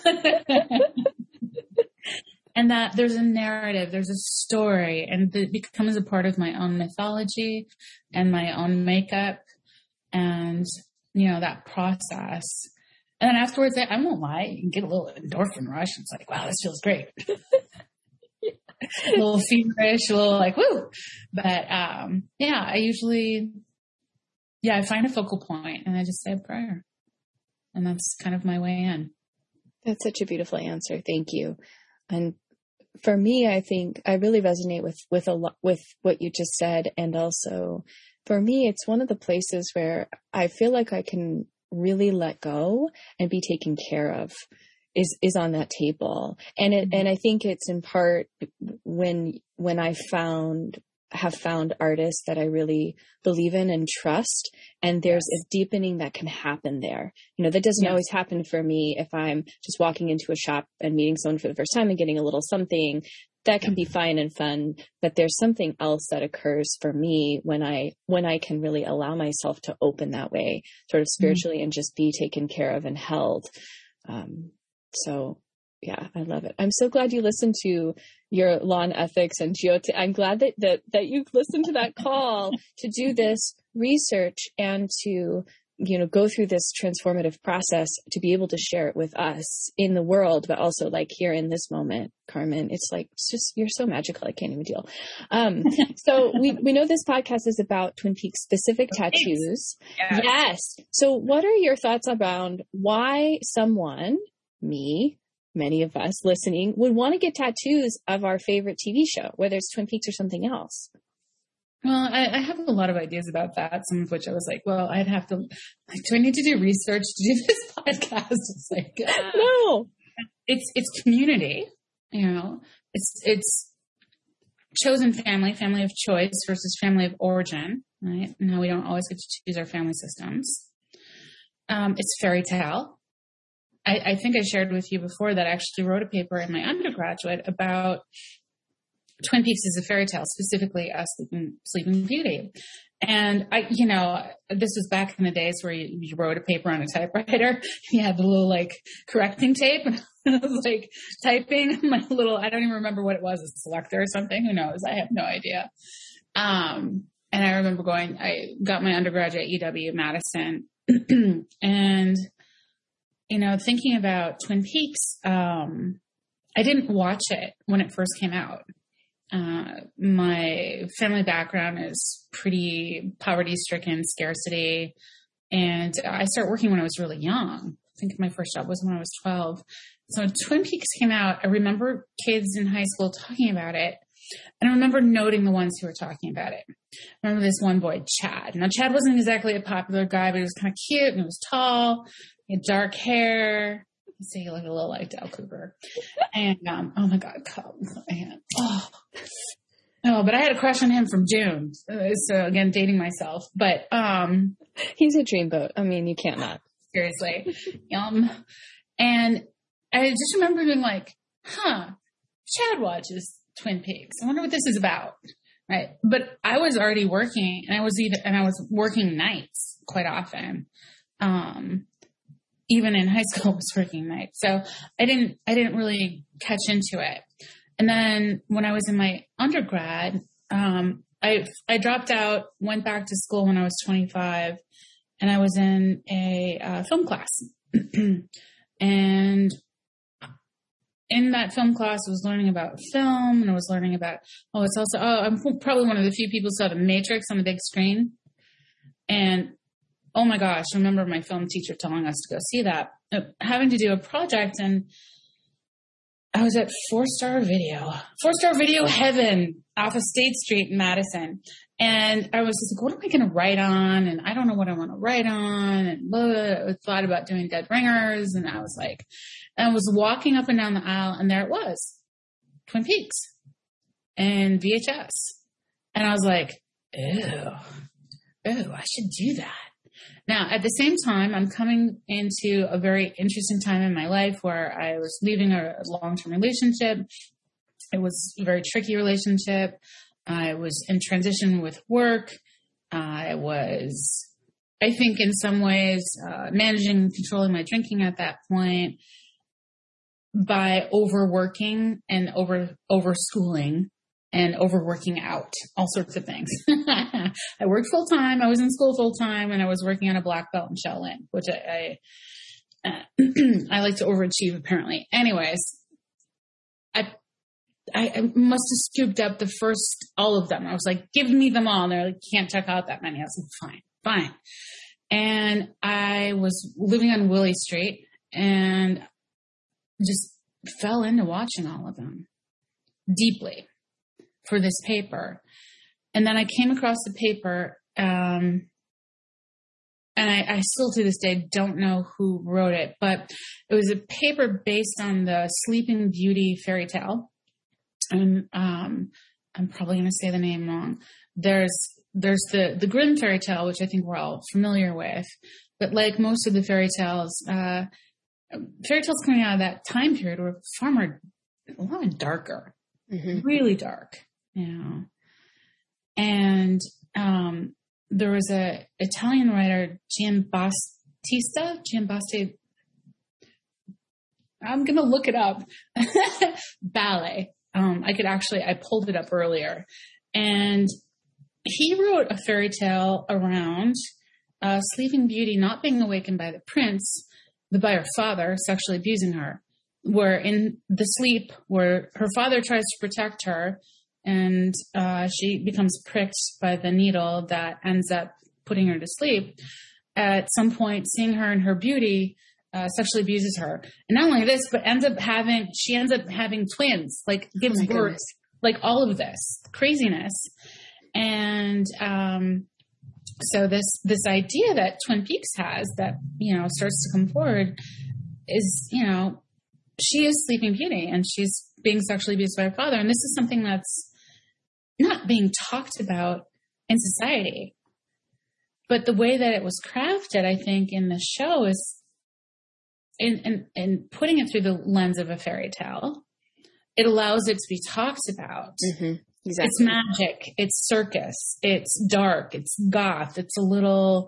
And that there's a narrative, there's a story, and it becomes a part of my own mythology and my own makeup and, that process. And then afterwards, I won't lie, you can get a little endorphin rush. It's like, wow, this feels great. A little feverish, a little like, woo. But, I usually, I find a focal point and I just say a prayer. And that's kind of my way in. That's such a beautiful answer. Thank you. And for me, I think I really resonate with what you just said. And also for me, it's one of the places where I feel like I can really let go and be taken care of is on that table. And I think it's in part when I have found artists that I really believe in and trust. And there's a deepening that can happen there. That doesn't always happen for me if I'm just walking into a shop and meeting someone for the first time and getting a little something. That can be fine and fun, but there's something else that occurs for me when I can really allow myself to open that way, sort of spiritually, and just be taken care of and held. So yeah, I love it. I'm so glad you listened to your lawn ethics and I'm glad that you've listened to that call to do this research and to, go through this transformative process to be able to share it with us in the world, but also like here in this moment, Carmen. It's just, you're so magical. I can't even deal. So we know this podcast is about Twin Peaks specific tattoos. Yes. So what are your thoughts around why someone, me, many of us listening, would want to get tattoos of our favorite TV show, whether it's Twin Peaks or something else? Well, I have a lot of ideas about that, some of which I was like, well, I'd have to, do I need to do research to do this podcast? It's like, no, it's community, it's chosen family of choice versus family of origin, right? And how we don't always get to choose our family systems. It's fairy tale. I think I shared with you before that I actually wrote a paper in my undergraduate about Twin Peaks as a fairy tale, specifically Sleeping Beauty. And this was back in the days where you wrote a paper on a typewriter. You had the little correcting tape. I was typing my little, I don't even remember what it was, a selector or something. Who knows? I have no idea. And I remember I got my undergraduate at UW-Madison and, thinking about Twin Peaks, I didn't watch it when it first came out. My family background is pretty poverty-stricken, scarcity, and I started working when I was really young. I think my first job was when I was 12. So when Twin Peaks came out, I remember kids in high school talking about it, and I remember noting the ones who were talking about it. I remember this one boy, Chad. Now, Chad wasn't exactly a popular guy, but he was kind of cute, and he was tall, he had dark hair. So he looked a little like Dale Cooper. And, oh my God, but I had a crush on him from June. So again, dating myself, but, he's a dreamboat. I mean, you can't not. Seriously. And I just remember being like, Chad watches Twin Peaks. I wonder what this is about. Right. But I was already working and I was working nights quite often. Even in high school, I was working nights. So I didn't really catch into it. And then when I was in my undergrad, I dropped out, went back to school when I was 25, and I was in a film class. And in that film class, I was learning about film, and I was learning about, I'm probably one of the few people who saw The Matrix on the big screen. And oh my gosh, I remember my film teacher telling us to go see that, having to do a project, and I was at 4-Star Video Heaven off of State Street in Madison. And I was just like, what am I going to write on? And I don't know what I want to write on. And I thought about doing Dead Ringers. And I was walking up and down the aisle, and there it was, Twin Peaks and VHS. And I was like, ew, I should do that. Now, at the same time, I'm coming into a very interesting time in my life where I was leaving a long-term relationship. It was a very tricky relationship. I was in transition with work. I was, I think in some ways, managing and controlling my drinking at that point by overworking and overschooling and overworking out, all sorts of things. I worked full time. I was in school full time, and I was working on a black belt in Shaolin, which I like to overachieve apparently. Anyways, I must have scooped up all of them. I was like, give me them all. And they're like, can't check out that many. I was like, fine. And I was living on Willie Street and just fell into watching all of them deeply for this paper. And then I came across the paper, and I still to this day don't know who wrote it, but it was a paper based on the Sleeping Beauty fairy tale. And I'm probably going to say the name wrong. There's the Grimm fairy tale, which I think we're all familiar with, but like most of the fairy tales coming out of that time period were a lot darker, really dark. And there was a Italian writer, Giambattista. I'm going to look it up. Ballet. I pulled it up earlier. And he wrote a fairy tale around Sleeping Beauty not being awakened by the prince, but by her father sexually abusing her. Where in the sleep, where her father tries to protect her, and she becomes pricked by the needle that ends up putting her to sleep. At some point, seeing her in her beauty, sexually abuses her. And not only this, but she ends up having twins, gives birth, all of this craziness. And so this idea that Twin Peaks has that, starts to come forward is, she is Sleeping Beauty and she's being sexually abused by her father. And this is something that's not being talked about in society. But the way that it was crafted, I think, in the show is in putting it through the lens of a fairy tale, it allows it to be talked about. Mm-hmm. Exactly. It's magic. It's circus. It's dark. It's goth. It's a little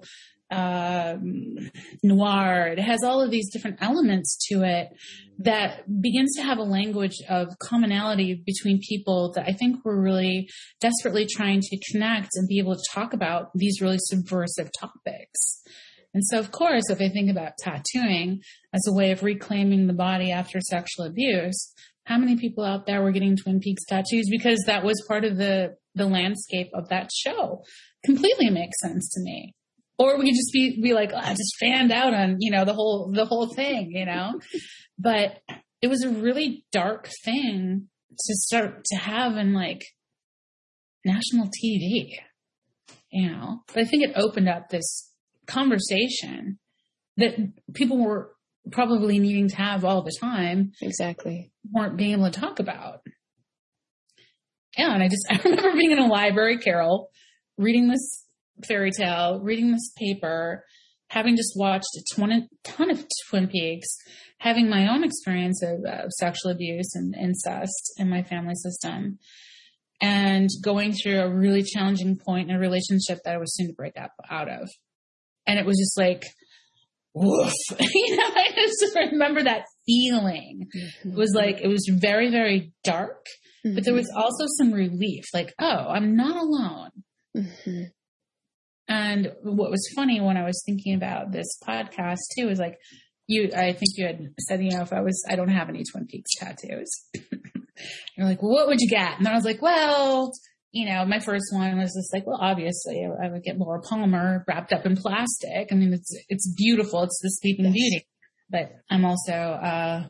noir. It has all of these different elements to it that begins to have a language of commonality between people that I think we're really desperately trying to connect and be able to talk about these really subversive topics. And so, of course, if I think about tattooing as a way of reclaiming the body after sexual abuse, how many people out there were getting Twin Peaks tattoos because that was part of the landscape of that show? Completely makes sense to me. Or we could just be like, oh, I just fanned out on, the whole thing, But it was a really dark thing to start to have in like national TV, But I think it opened up this conversation that people were probably needing to have all the time. Exactly. Weren't being able to talk about. Yeah. And I remember being in a library, Carol, reading this fairy tale, reading this paper, having just watched a ton of Twin Peaks, having my own experience of sexual abuse and incest in my family system, and going through a really challenging point in a relationship that I was soon to break up out of. And it was just like, woof. I just remember that feeling. Mm-hmm. It was very, very dark, mm-hmm. but there was also some relief, like, oh, I'm not alone. Mm-hmm. And what was funny when I was thinking about this podcast too, is like, I think you had said, if I don't have any Twin Peaks tattoos. You're like, well, what would you get? And then I was like, well, my first one was just like, well, obviously I would get Laura Palmer wrapped up in plastic. I mean, it's beautiful. It's the Sleeping Beauty, but I'm also, I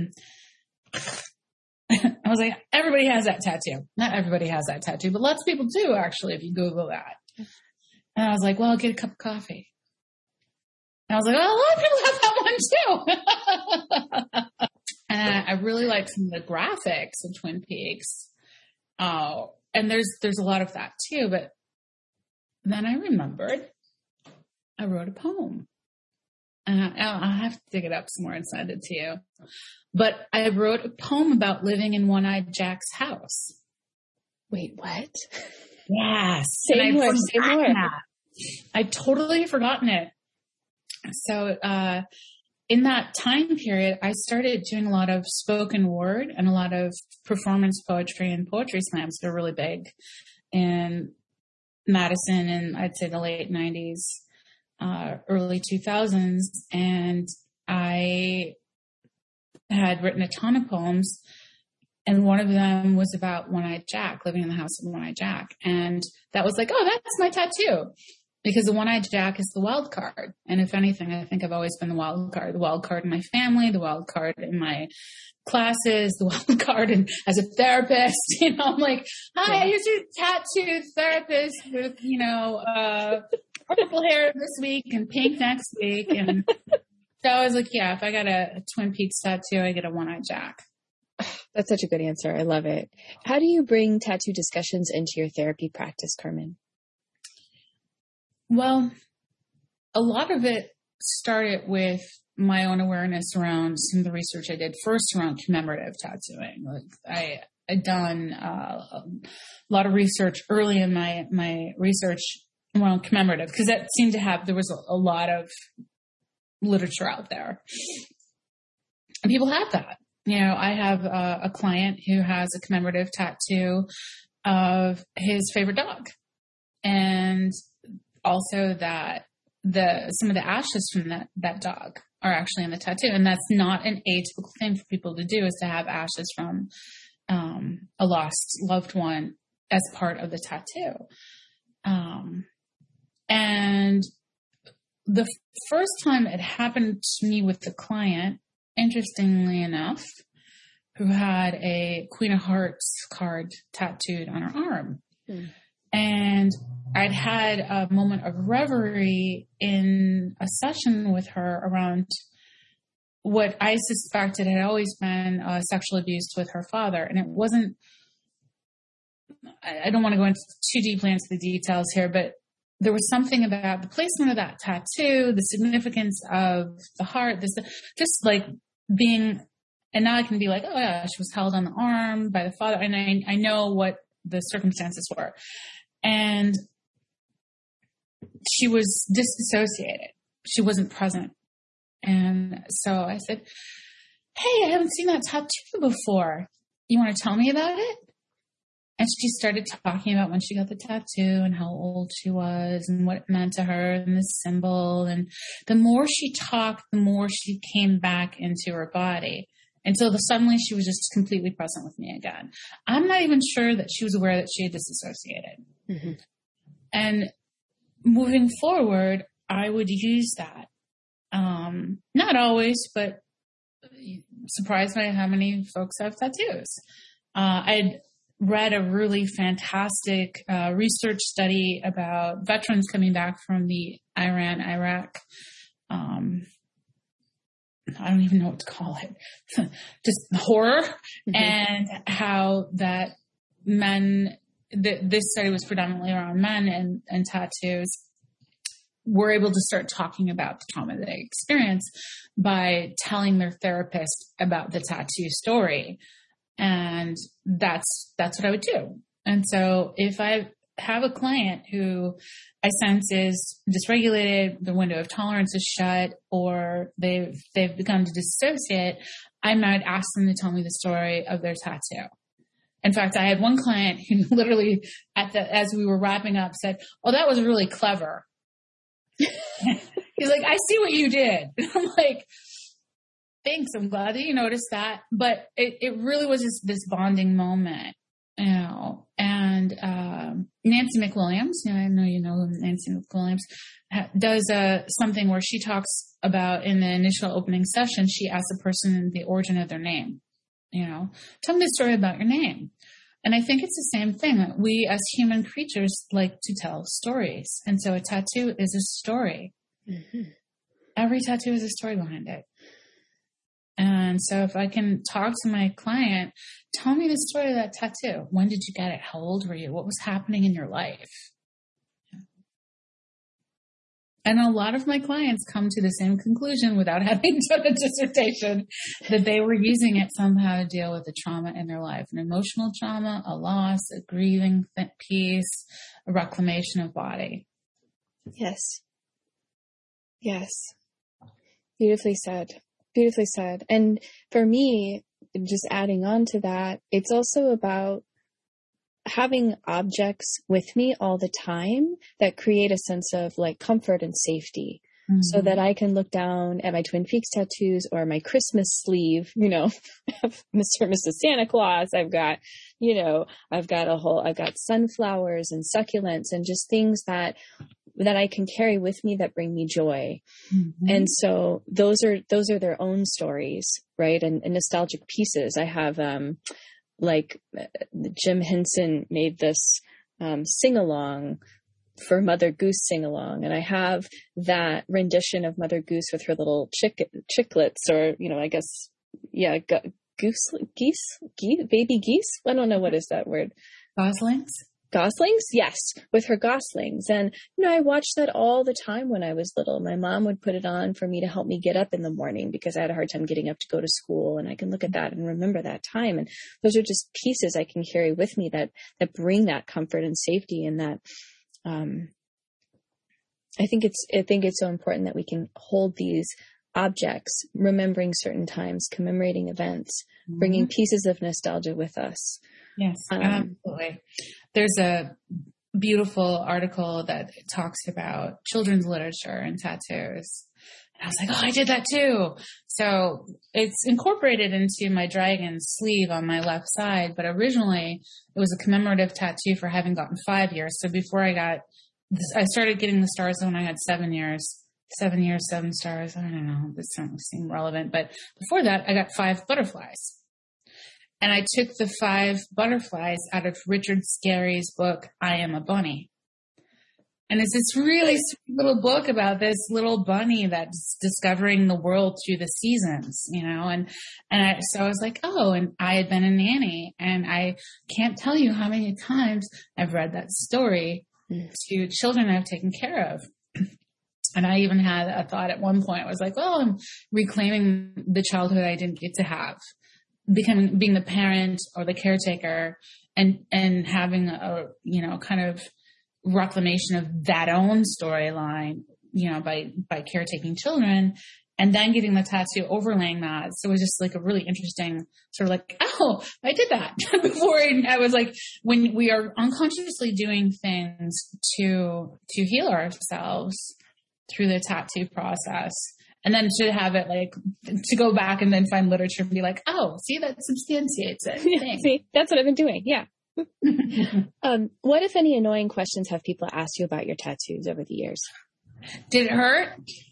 was like, everybody has that tattoo. Not everybody has that tattoo, but lots of people do actually, if you Google that. And I was like, well, I'll get a cup of coffee. And I was like, oh, a lot of people have that one too. And I really like some of the graphics of Twin Peaks. And there's a lot of that too. But then I remembered I wrote a poem. And I'll have to dig it up some more and send it to you. But I wrote a poem about living in One-Eyed Jack's house. Wait, what? Yes. Say more. I'd totally forgotten it. So, in that time period, I started doing a lot of spoken word and a lot of performance poetry and poetry slams. They're really big in Madison in, I'd say, the late 90s, early 2000s. And I had written a ton of poems. And one of them was about One-Eyed Jack, living in the house of One-Eyed Jack. And that was like, oh, that's my tattoo. Because the One-Eyed Jack is the wild card. And if anything, I think I've always been the wild card in my family, the wild card in my classes, the wild card as a therapist. I'm like, hi, here's your tattoo therapist with, purple hair this week and pink next week. And so I was like, yeah, if I got a Twin Peaks tattoo, I get a One-Eyed Jack. That's such a good answer. I love it. How do you bring tattoo discussions into your therapy practice, Carmen? Well, a lot of it started with my own awareness around some of the research I did first around commemorative tattooing. Like I'd done a lot of research early in my research around commemorative because that seemed to there was a lot of literature out there. And people have that. I have a client who has a commemorative tattoo of his favorite dog. And also that some of the ashes from that dog are actually in the tattoo. And that's not an atypical thing for people to do, is to have ashes from a lost loved one as part of the tattoo. And the first time it happened to me with the client, interestingly enough, who had a Queen of Hearts card tattooed on her arm. Mm. And I'd had a moment of reverie in a session with her around what I suspected had always been sexual abuse with her father. And it wasn't, I don't want to go into too deeply into the details here, but there was something about the placement of that tattoo, the significance of the heart, this, just like being, and now I can be like, oh yeah, she was held on the arm by the father. And I know what the circumstances were. And she was disassociated. She wasn't present. And so I said, hey, I haven't seen that tattoo before. You want to tell me about it? And she started talking about when she got the tattoo and how old she was and what it meant to her and the symbol. And the more she talked, the more she came back into her body until suddenly she was just completely present with me again. I'm not even sure that she was aware that she had disassociated. Mm-hmm. And moving forward, I would use that. Not always, but surprised by how many folks have tattoos. I'd read a really fantastic research study about veterans coming back from the Iraq. I don't even know what to call it. Just horror. Mm-hmm. And how that men, this study was predominantly around men and tattoos, were able to start talking about the trauma that they experienced by telling their therapist about the tattoo story. And that's what I would do. And so if I have a client who I sense is dysregulated, the window of tolerance is shut, or they've begun to dissociate, I might ask them to tell me the story of their tattoo. In fact, I had one client who literally as we were wrapping up said, "Oh, that was really clever." He's like, "I see what you did." And I'm like, thanks. I'm glad that you noticed that. But it really was just this bonding moment, you know. And Nancy McWilliams, I know you know Nancy McWilliams, does something where she talks about in the initial opening session, she asks the person the origin of their name. You know, tell me the story about your name. And I think it's the same thing. We as human creatures like to tell stories. And so a tattoo is a story. Mm-hmm. Every tattoo is a story behind it. And so if I can talk to my client, tell me the story of that tattoo. When did you get it? How old were you? What was happening in your life? And a lot of my clients come to the same conclusion without having done a dissertation, that they were using it somehow to deal with the trauma in their life, an emotional trauma, a loss, a grieving piece, a reclamation of body. Yes. Yes. Beautifully said. Beautifully said. And for me, just adding on to that, it's also about having objects with me all the time that create a sense of like comfort and safety. Mm-hmm. So that I can look down at my Twin Peaks tattoos or my Christmas sleeve, you know, Mr. and Mrs. Santa Claus. I've got sunflowers and succulents and just things that I can carry with me that bring me joy. Mm-hmm. And so those are their own stories, right? And nostalgic pieces. I have, Jim Henson made this sing-along for Mother Goose sing-along. And I have that rendition of Mother Goose with her little chicklets, or, you know, I guess, yeah, baby geese? I don't know, what is that word? Goslings? Yes, with her goslings. And, you know, I watched that all the time when I was little. My mom would put it on for me to help me get up in the morning because I had a hard time getting up to go to school. And I can look at that and remember that time. And those are just pieces I can carry with me that bring that comfort and safety. And that, I think it's so important that we can hold these objects, remembering certain times, commemorating events, mm-hmm. bringing pieces of nostalgia with us. Yes, absolutely. There's a beautiful article that talks about children's literature and tattoos. And I was like, oh, I did that too. So it's incorporated into my dragon sleeve on my left side, but originally it was a commemorative tattoo for having gotten 5 years. So before I started getting the stars when I had 7 years. 7 years, 7 stars. I don't know. This doesn't seem relevant. But before that, I got 5 butterflies. And I took the 5 butterflies out of Richard Scarry's book, I Am a Bunny. And it's this really sweet little book about this little bunny that's discovering the world through the seasons, you know, so I was like, oh, and I had been a nanny, and I can't tell you how many times I've read that story to children I've taken care of. And I even had a thought at one point. I was like, well, I'm reclaiming the childhood I didn't get to have, being the parent or the caretaker, and having a, kind of reclamation of that own storyline, by caretaking children, and then getting the tattoo overlaying that. So it was just like a really interesting sort of like, oh, I did that before. I was like, when we are unconsciously doing things to heal ourselves through the tattoo process, and then to have it like, to go back and then find literature and be like, oh, see, that substantiates it. Yeah, see, that's what I've been doing. Yeah. What, if any, annoying questions have people asked you about your tattoos over the years? Did it hurt?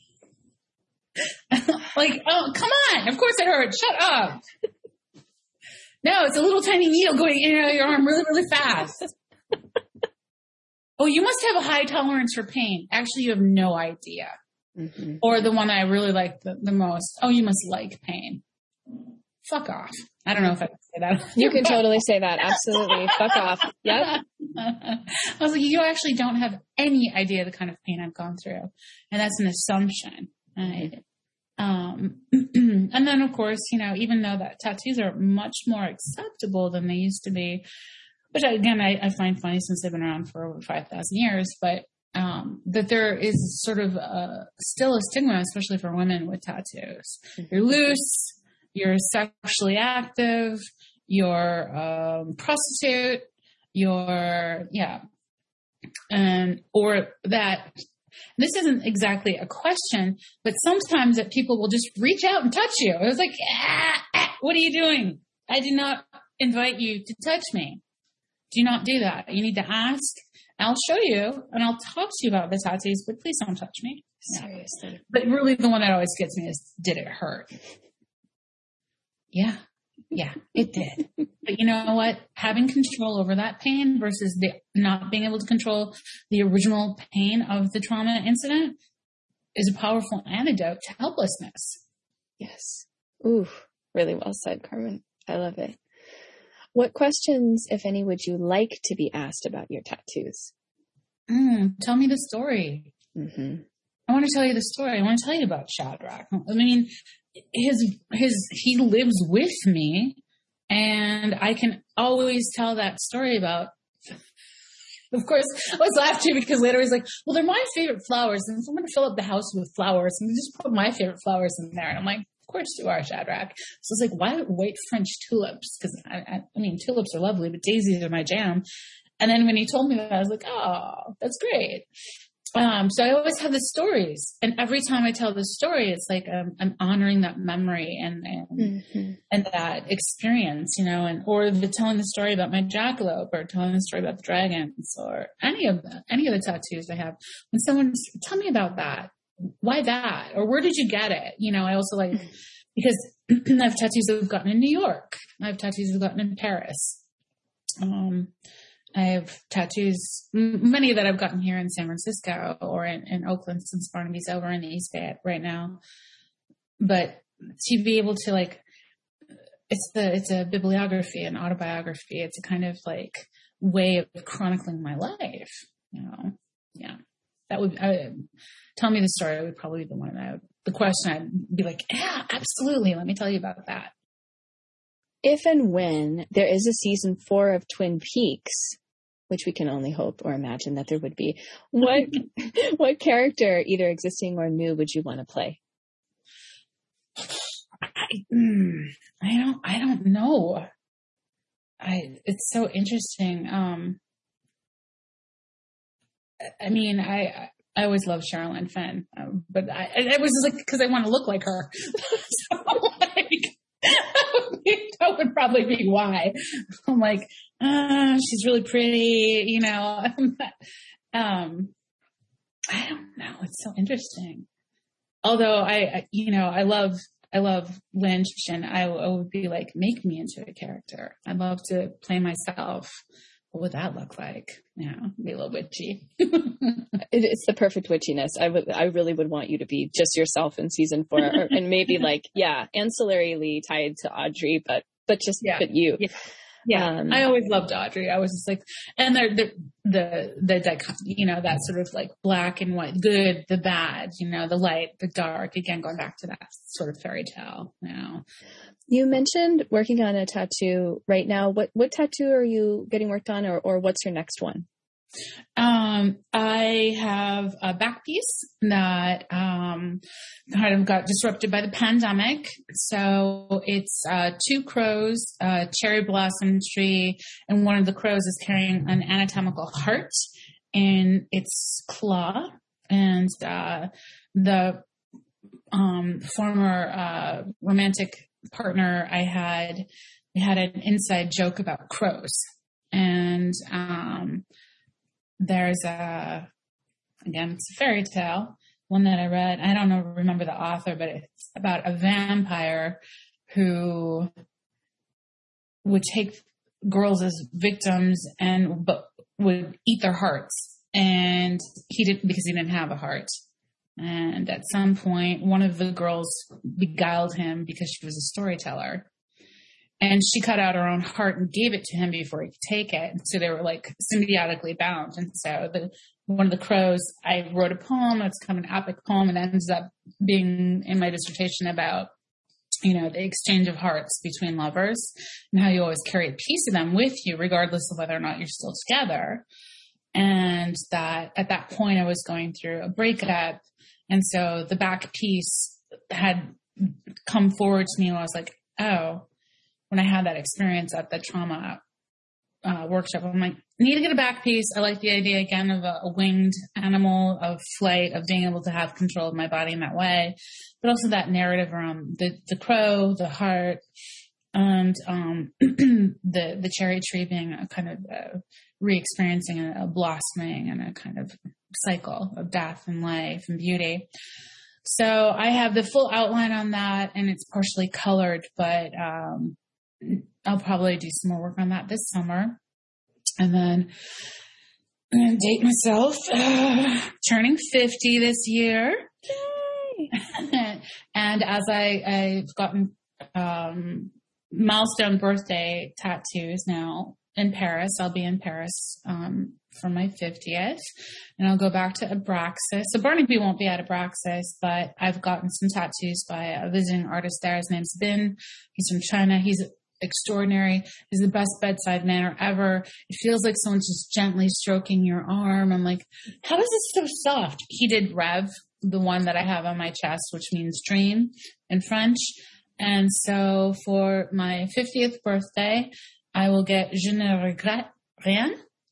Like, oh, come on. Of course it hurt. Shut up. No, it's a little tiny needle going in and out of your arm really, really fast. Oh, you must have a high tolerance for pain. Actually, you have no idea. Mm-hmm. Or the one that I really like the most. Oh, you must like pain. Fuck off. I don't know if I can say that. You can totally say that. Absolutely. Fuck off. Yep. I was like, you actually don't have any idea the kind of pain I've gone through. And that's an assumption. Right? And then, of course, even though that tattoos are much more acceptable than they used to be, which again, I find funny since they've been around for over 5,000 years, but that there is sort of still a stigma, especially for women with tattoos. You're loose, you're sexually active, you're a prostitute, or that. This isn't exactly a question, but sometimes that people will just reach out and touch you. I was like, what are you doing? I did not invite you to touch me. Do not do that. You need to ask. I'll show you and I'll talk to you about the tattoos, but please don't touch me. Seriously. Yeah. But really the one that always gets me is, did it hurt? Yeah, it did. But you know what? Having control over that pain versus the not being able to control the original pain of the trauma incident is a powerful antidote to helplessness. Yes. Ooh, really well said, Carmen. I love it. What questions, if any, would you like to be asked about your tattoos? Tell me the story. Mm-hmm. I want to tell you the story. I want to tell you about Shadrach. I mean, he lives with me, and I can always tell that story about. Of course, I was laughing too because later he's like, "Well, they're my favorite flowers, and so I'm going to fill up the house with flowers and just put my favorite flowers in there." And I'm like, "Of course you are, Shadrach." So it's like, why white French tulips? Because I mean, tulips are lovely, but daisies are my jam. And then when he told me that, I was like, "Oh, that's great." So I always have the stories, and every time I tell the story, it's like I'm honoring that memory and that experience, or telling the story about my jackalope, or telling the story about the dragons, or any of the tattoos I have. When someone tell me about that, why that, or where did you get it? I also like because I have tattoos I've gotten in New York, I have tattoos I've gotten in Paris. I have tattoos, many that I've gotten here in San Francisco or in Oakland, since Barnaby's over in the East Bay right now. But to be able to it's a bibliography, an autobiography. It's a kind of like way of chronicling my life. Yeah, that would tell me the story. Would probably be the question. I'd be like, yeah, absolutely. Let me tell you about that. If and when there is a season 4 of Twin Peaks, which we can only hope or imagine that there would be, what character, either existing or new, would you want to play? I don't know. It's so interesting. I mean, I always loved Sherilyn Fenn, but I was just like, because I want to look like her. So that would probably be why. I'm like, she's really pretty, I don't know. It's so interesting. Although I love Lynch, and I would be like, make me into a character. I'd love to play myself. What would that look like? Be a little witchy. It's the perfect witchiness. I really would want you to be just yourself in season 4, and maybe ancillarily tied to Audrey, but you. Yeah. Yeah, I always loved Audrey. I was just like, and the that sort of like black and white, good, the bad, the light, the dark. Again, going back to that sort of fairy tale. You mentioned working on a tattoo right now. What tattoo are you getting worked on, or what's your next one? I have a back piece that kind of got disrupted by the pandemic. So it's 2 crows, a cherry blossom tree, and one of the crows is carrying an anatomical heart in its claw. And the former romantic partner I had, we had an inside joke about crows. And there's it's a fairy tale, one that I read. I don't remember the author, but it's about a vampire who would take girls as victims but would eat their hearts. And he didn't, because he didn't have a heart. And at some point, one of the girls beguiled him because she was a storyteller. And she cut out her own heart and gave it to him before he could take it. So they were like symbiotically bound. And so one of the crows, I wrote a poem. It's kind of an epic poem, and ends up being in my dissertation about, the exchange of hearts between lovers and how you always carry a piece of them with you, regardless of whether or not you're still together. And that at that point I was going through a breakup. And so the back piece had come forward to me, and I was like, oh, when I had that experience at the trauma workshop, I'm like, I need to get a back piece. I like the idea again of a winged animal, of flight, of being able to have control of my body in that way, but also that narrative around the crow, the heart, and the cherry tree being a kind of re-experiencing a blossoming and a kind of cycle of death and life and beauty. So I have the full outline on that, and it's partially colored, but I'll probably do some more work on that this summer. And then I'm going to date myself, turning 50 this year. Yay! And as I've gotten milestone birthday tattoos now in Paris. I'll be in Paris for my 50th, and I'll go back to Abraxas. So Barnaby won't be at Abraxas, but I've gotten some tattoos by a visiting artist there. His name's Bin. He's from China. He's extraordinary. He's the best bedside manner ever. It feels like someone's just gently stroking your arm. I'm like, how is this so soft? He did Rêve, the one that I have on my chest, which means dream in French. And so for my 50th birthday, I will get Je ne regrette rien.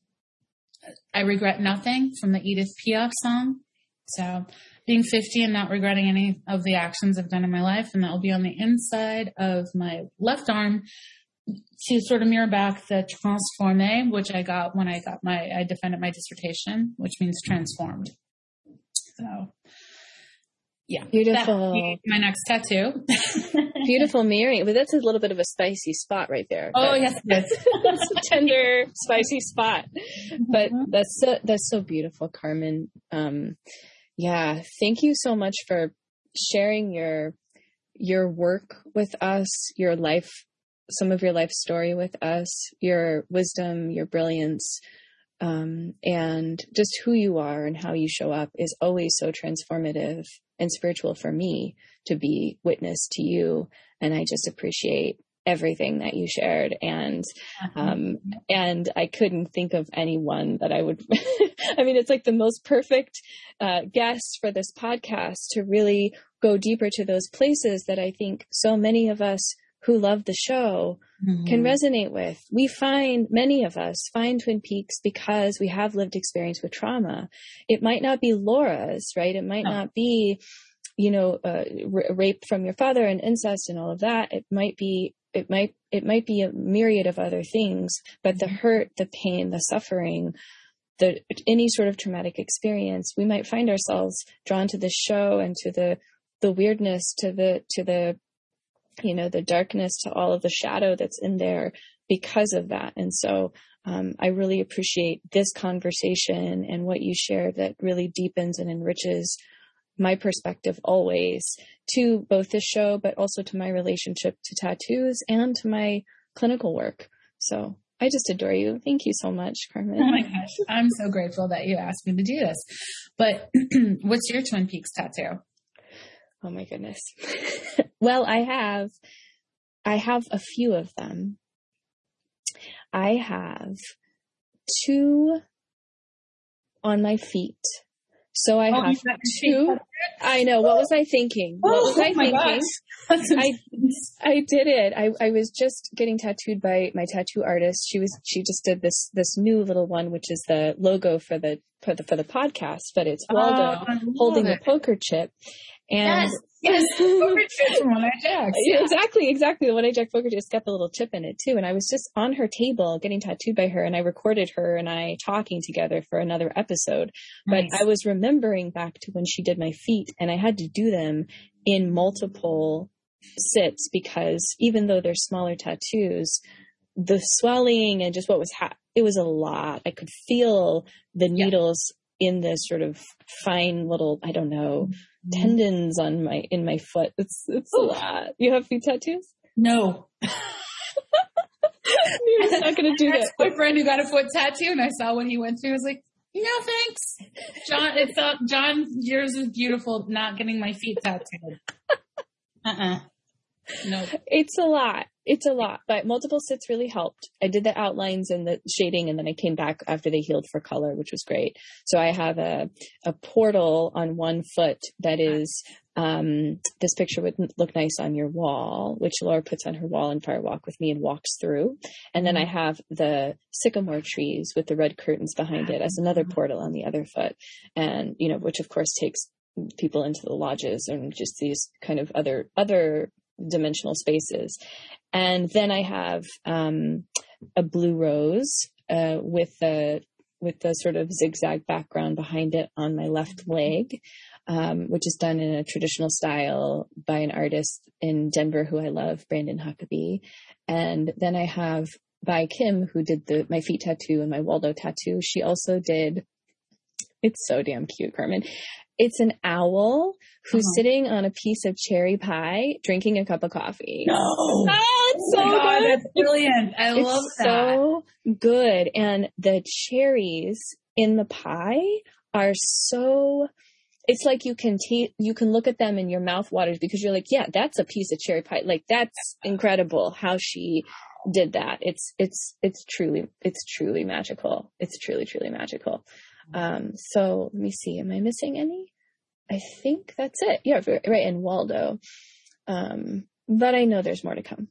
I regret nothing, from the Edith Piaf song. So being 50 and not regretting any of the actions I've done in my life. And that will be on the inside of my left arm to sort of mirror back the transformé, which I got when I defended my dissertation, which means transformed. So yeah. Beautiful. My next tattoo. Beautiful mirroring. But that's a little bit of a spicy spot right there. Oh, yes, it is. It's a tender, spicy spot. But that's so beautiful, Carmen. Yeah. Thank you so much for sharing your work with us, your life, some of your life story with us, your wisdom, your brilliance, and just who you are and how you show up is always so transformative and spiritual for me to be witness to you. And I just appreciate everything that you shared. And I couldn't think of anyone that I would, I mean, it's like the most perfect guest for this podcast to really go deeper to those places that I think so many of us who love the show can resonate with. Many of us find Twin Peaks because we have lived experience with trauma. It might not be Laura's, right? It might not be, rape from your father and incest and all of that. It might be a myriad of other things, but the hurt, the pain, the suffering, any sort of traumatic experience, we might find ourselves drawn to the show and to the weirdness, to the darkness, to all of the shadow that's in there because of that. And so I really appreciate this conversation and what you shared that really deepens and enriches my perspective always to both this show, but also to my relationship to tattoos and to my clinical work. So I just adore you. Thank you so much, Carmen. Oh my gosh. I'm so grateful that you asked me to do this. But what's your Twin Peaks tattoo? Oh my goodness. Well, I have a few of them. I have 2 on my feet. So I have 2. I know. What was I thinking? What was I thinking? I did it. I was just getting tattooed by my tattoo artist. She just did this new little one, which is the logo for the podcast, but it's Waldo holding a poker chip. And yes, poker chip from One Eye Jacks. Yeah. Exactly. The One Eye Jack poker chip's got the little chip in it too. And I was just on her table getting tattooed by her, and I recorded her and I talking together for another episode. Nice. But I was remembering back to when she did my feet, and I had to do them in multiple sits because even though they're smaller tattoos, the swelling and just what was it was a lot. I could feel the needles in this sort of fine little, I don't know, tendons in my foot. It's a lot. You have feet tattoos? No. You're just not going to do that. My friend who got a foot tattoo, and I saw what he went through. I was like, no, thanks. John, yours is beautiful. Not getting my feet tattooed. No. It's a lot, but multiple sits really helped. I did the outlines and the shading, and then I came back after they healed for color, which was great. So I have a portal on one foot that is, this picture would look nice on your wall, which Laura puts on her wall in Fire Walk with Me and walks through. And then I have the sycamore trees with the red curtains behind it as another portal on the other foot. And, which of course takes people into the lodges and just these kind of other dimensional spaces. And then I have a blue rose with the sort of zigzag background behind it on my left leg, which is done in a traditional style by an artist in Denver who I love, Brandon Huckabee. And then I have by Kim, who did my feet tattoo and my Waldo tattoo. She also did, it's so damn cute, Carmen. It's an owl who's sitting on a piece of cherry pie, drinking a cup of coffee. No. Oh, it's so good. That's brilliant. I love that. So good. And the cherries in the pie are so, it's like you can look at them and your mouth waters because you're like, yeah, that's a piece of cherry pie. Like that's incredible how she did that. It's truly magical. It's truly, truly magical. So let me see. Am I missing any? I think that's it. Yeah, right. And Waldo. But I know there's more to come.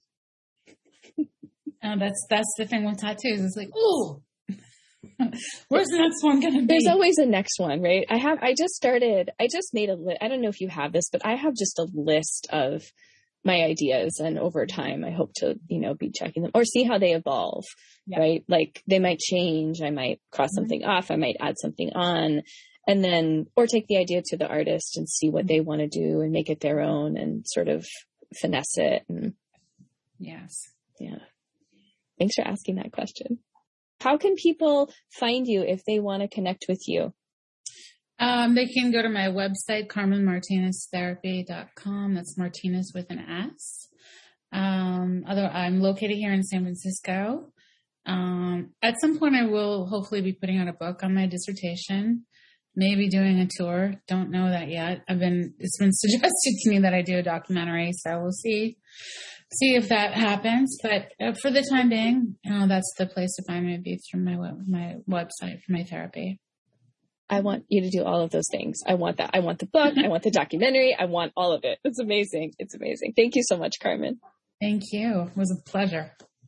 That's the thing with tattoos. It's like, ooh, where's the next one going to be? There's always a next one, right? I just made a list. I don't know if you have this, but I have just a list of my ideas, and over time I hope to, be checking them or see how they evolve, right? Like they might change. I might cross something off. I might add something on, and then, or take the idea to the artist and see what they want to do and make it their own and sort of finesse it. And yes. Yeah. Thanks for asking that question. How can people find you if they want to connect with you? They can go to my website, carmenmartineztherapy.com. That's Martinez with an S. I'm located here in San Francisco. At some point I will hopefully be putting out a book on my dissertation, maybe doing a tour. Don't know that yet. It's been suggested to me that I do a documentary, so we'll see if that happens. But for the time being, that's the place to find me, be through my website for my therapy. I want you to do all of those things. I want that. I want the book. I want the documentary. I want all of it. It's amazing. It's amazing. Thank you so much, Carmen. Thank you. It was a pleasure.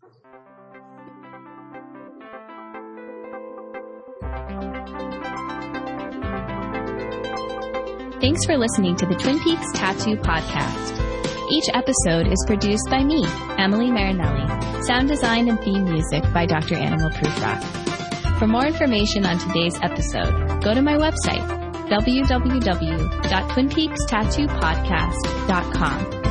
Thanks for listening to the Twin Peaks Tattoo Podcast. Each episode is produced by me, Emily Marinelli. Sound design and theme music by Dr. Animal Prufrock. For more information on today's episode, go to my website, www.twinpeakstattoopodcast.com.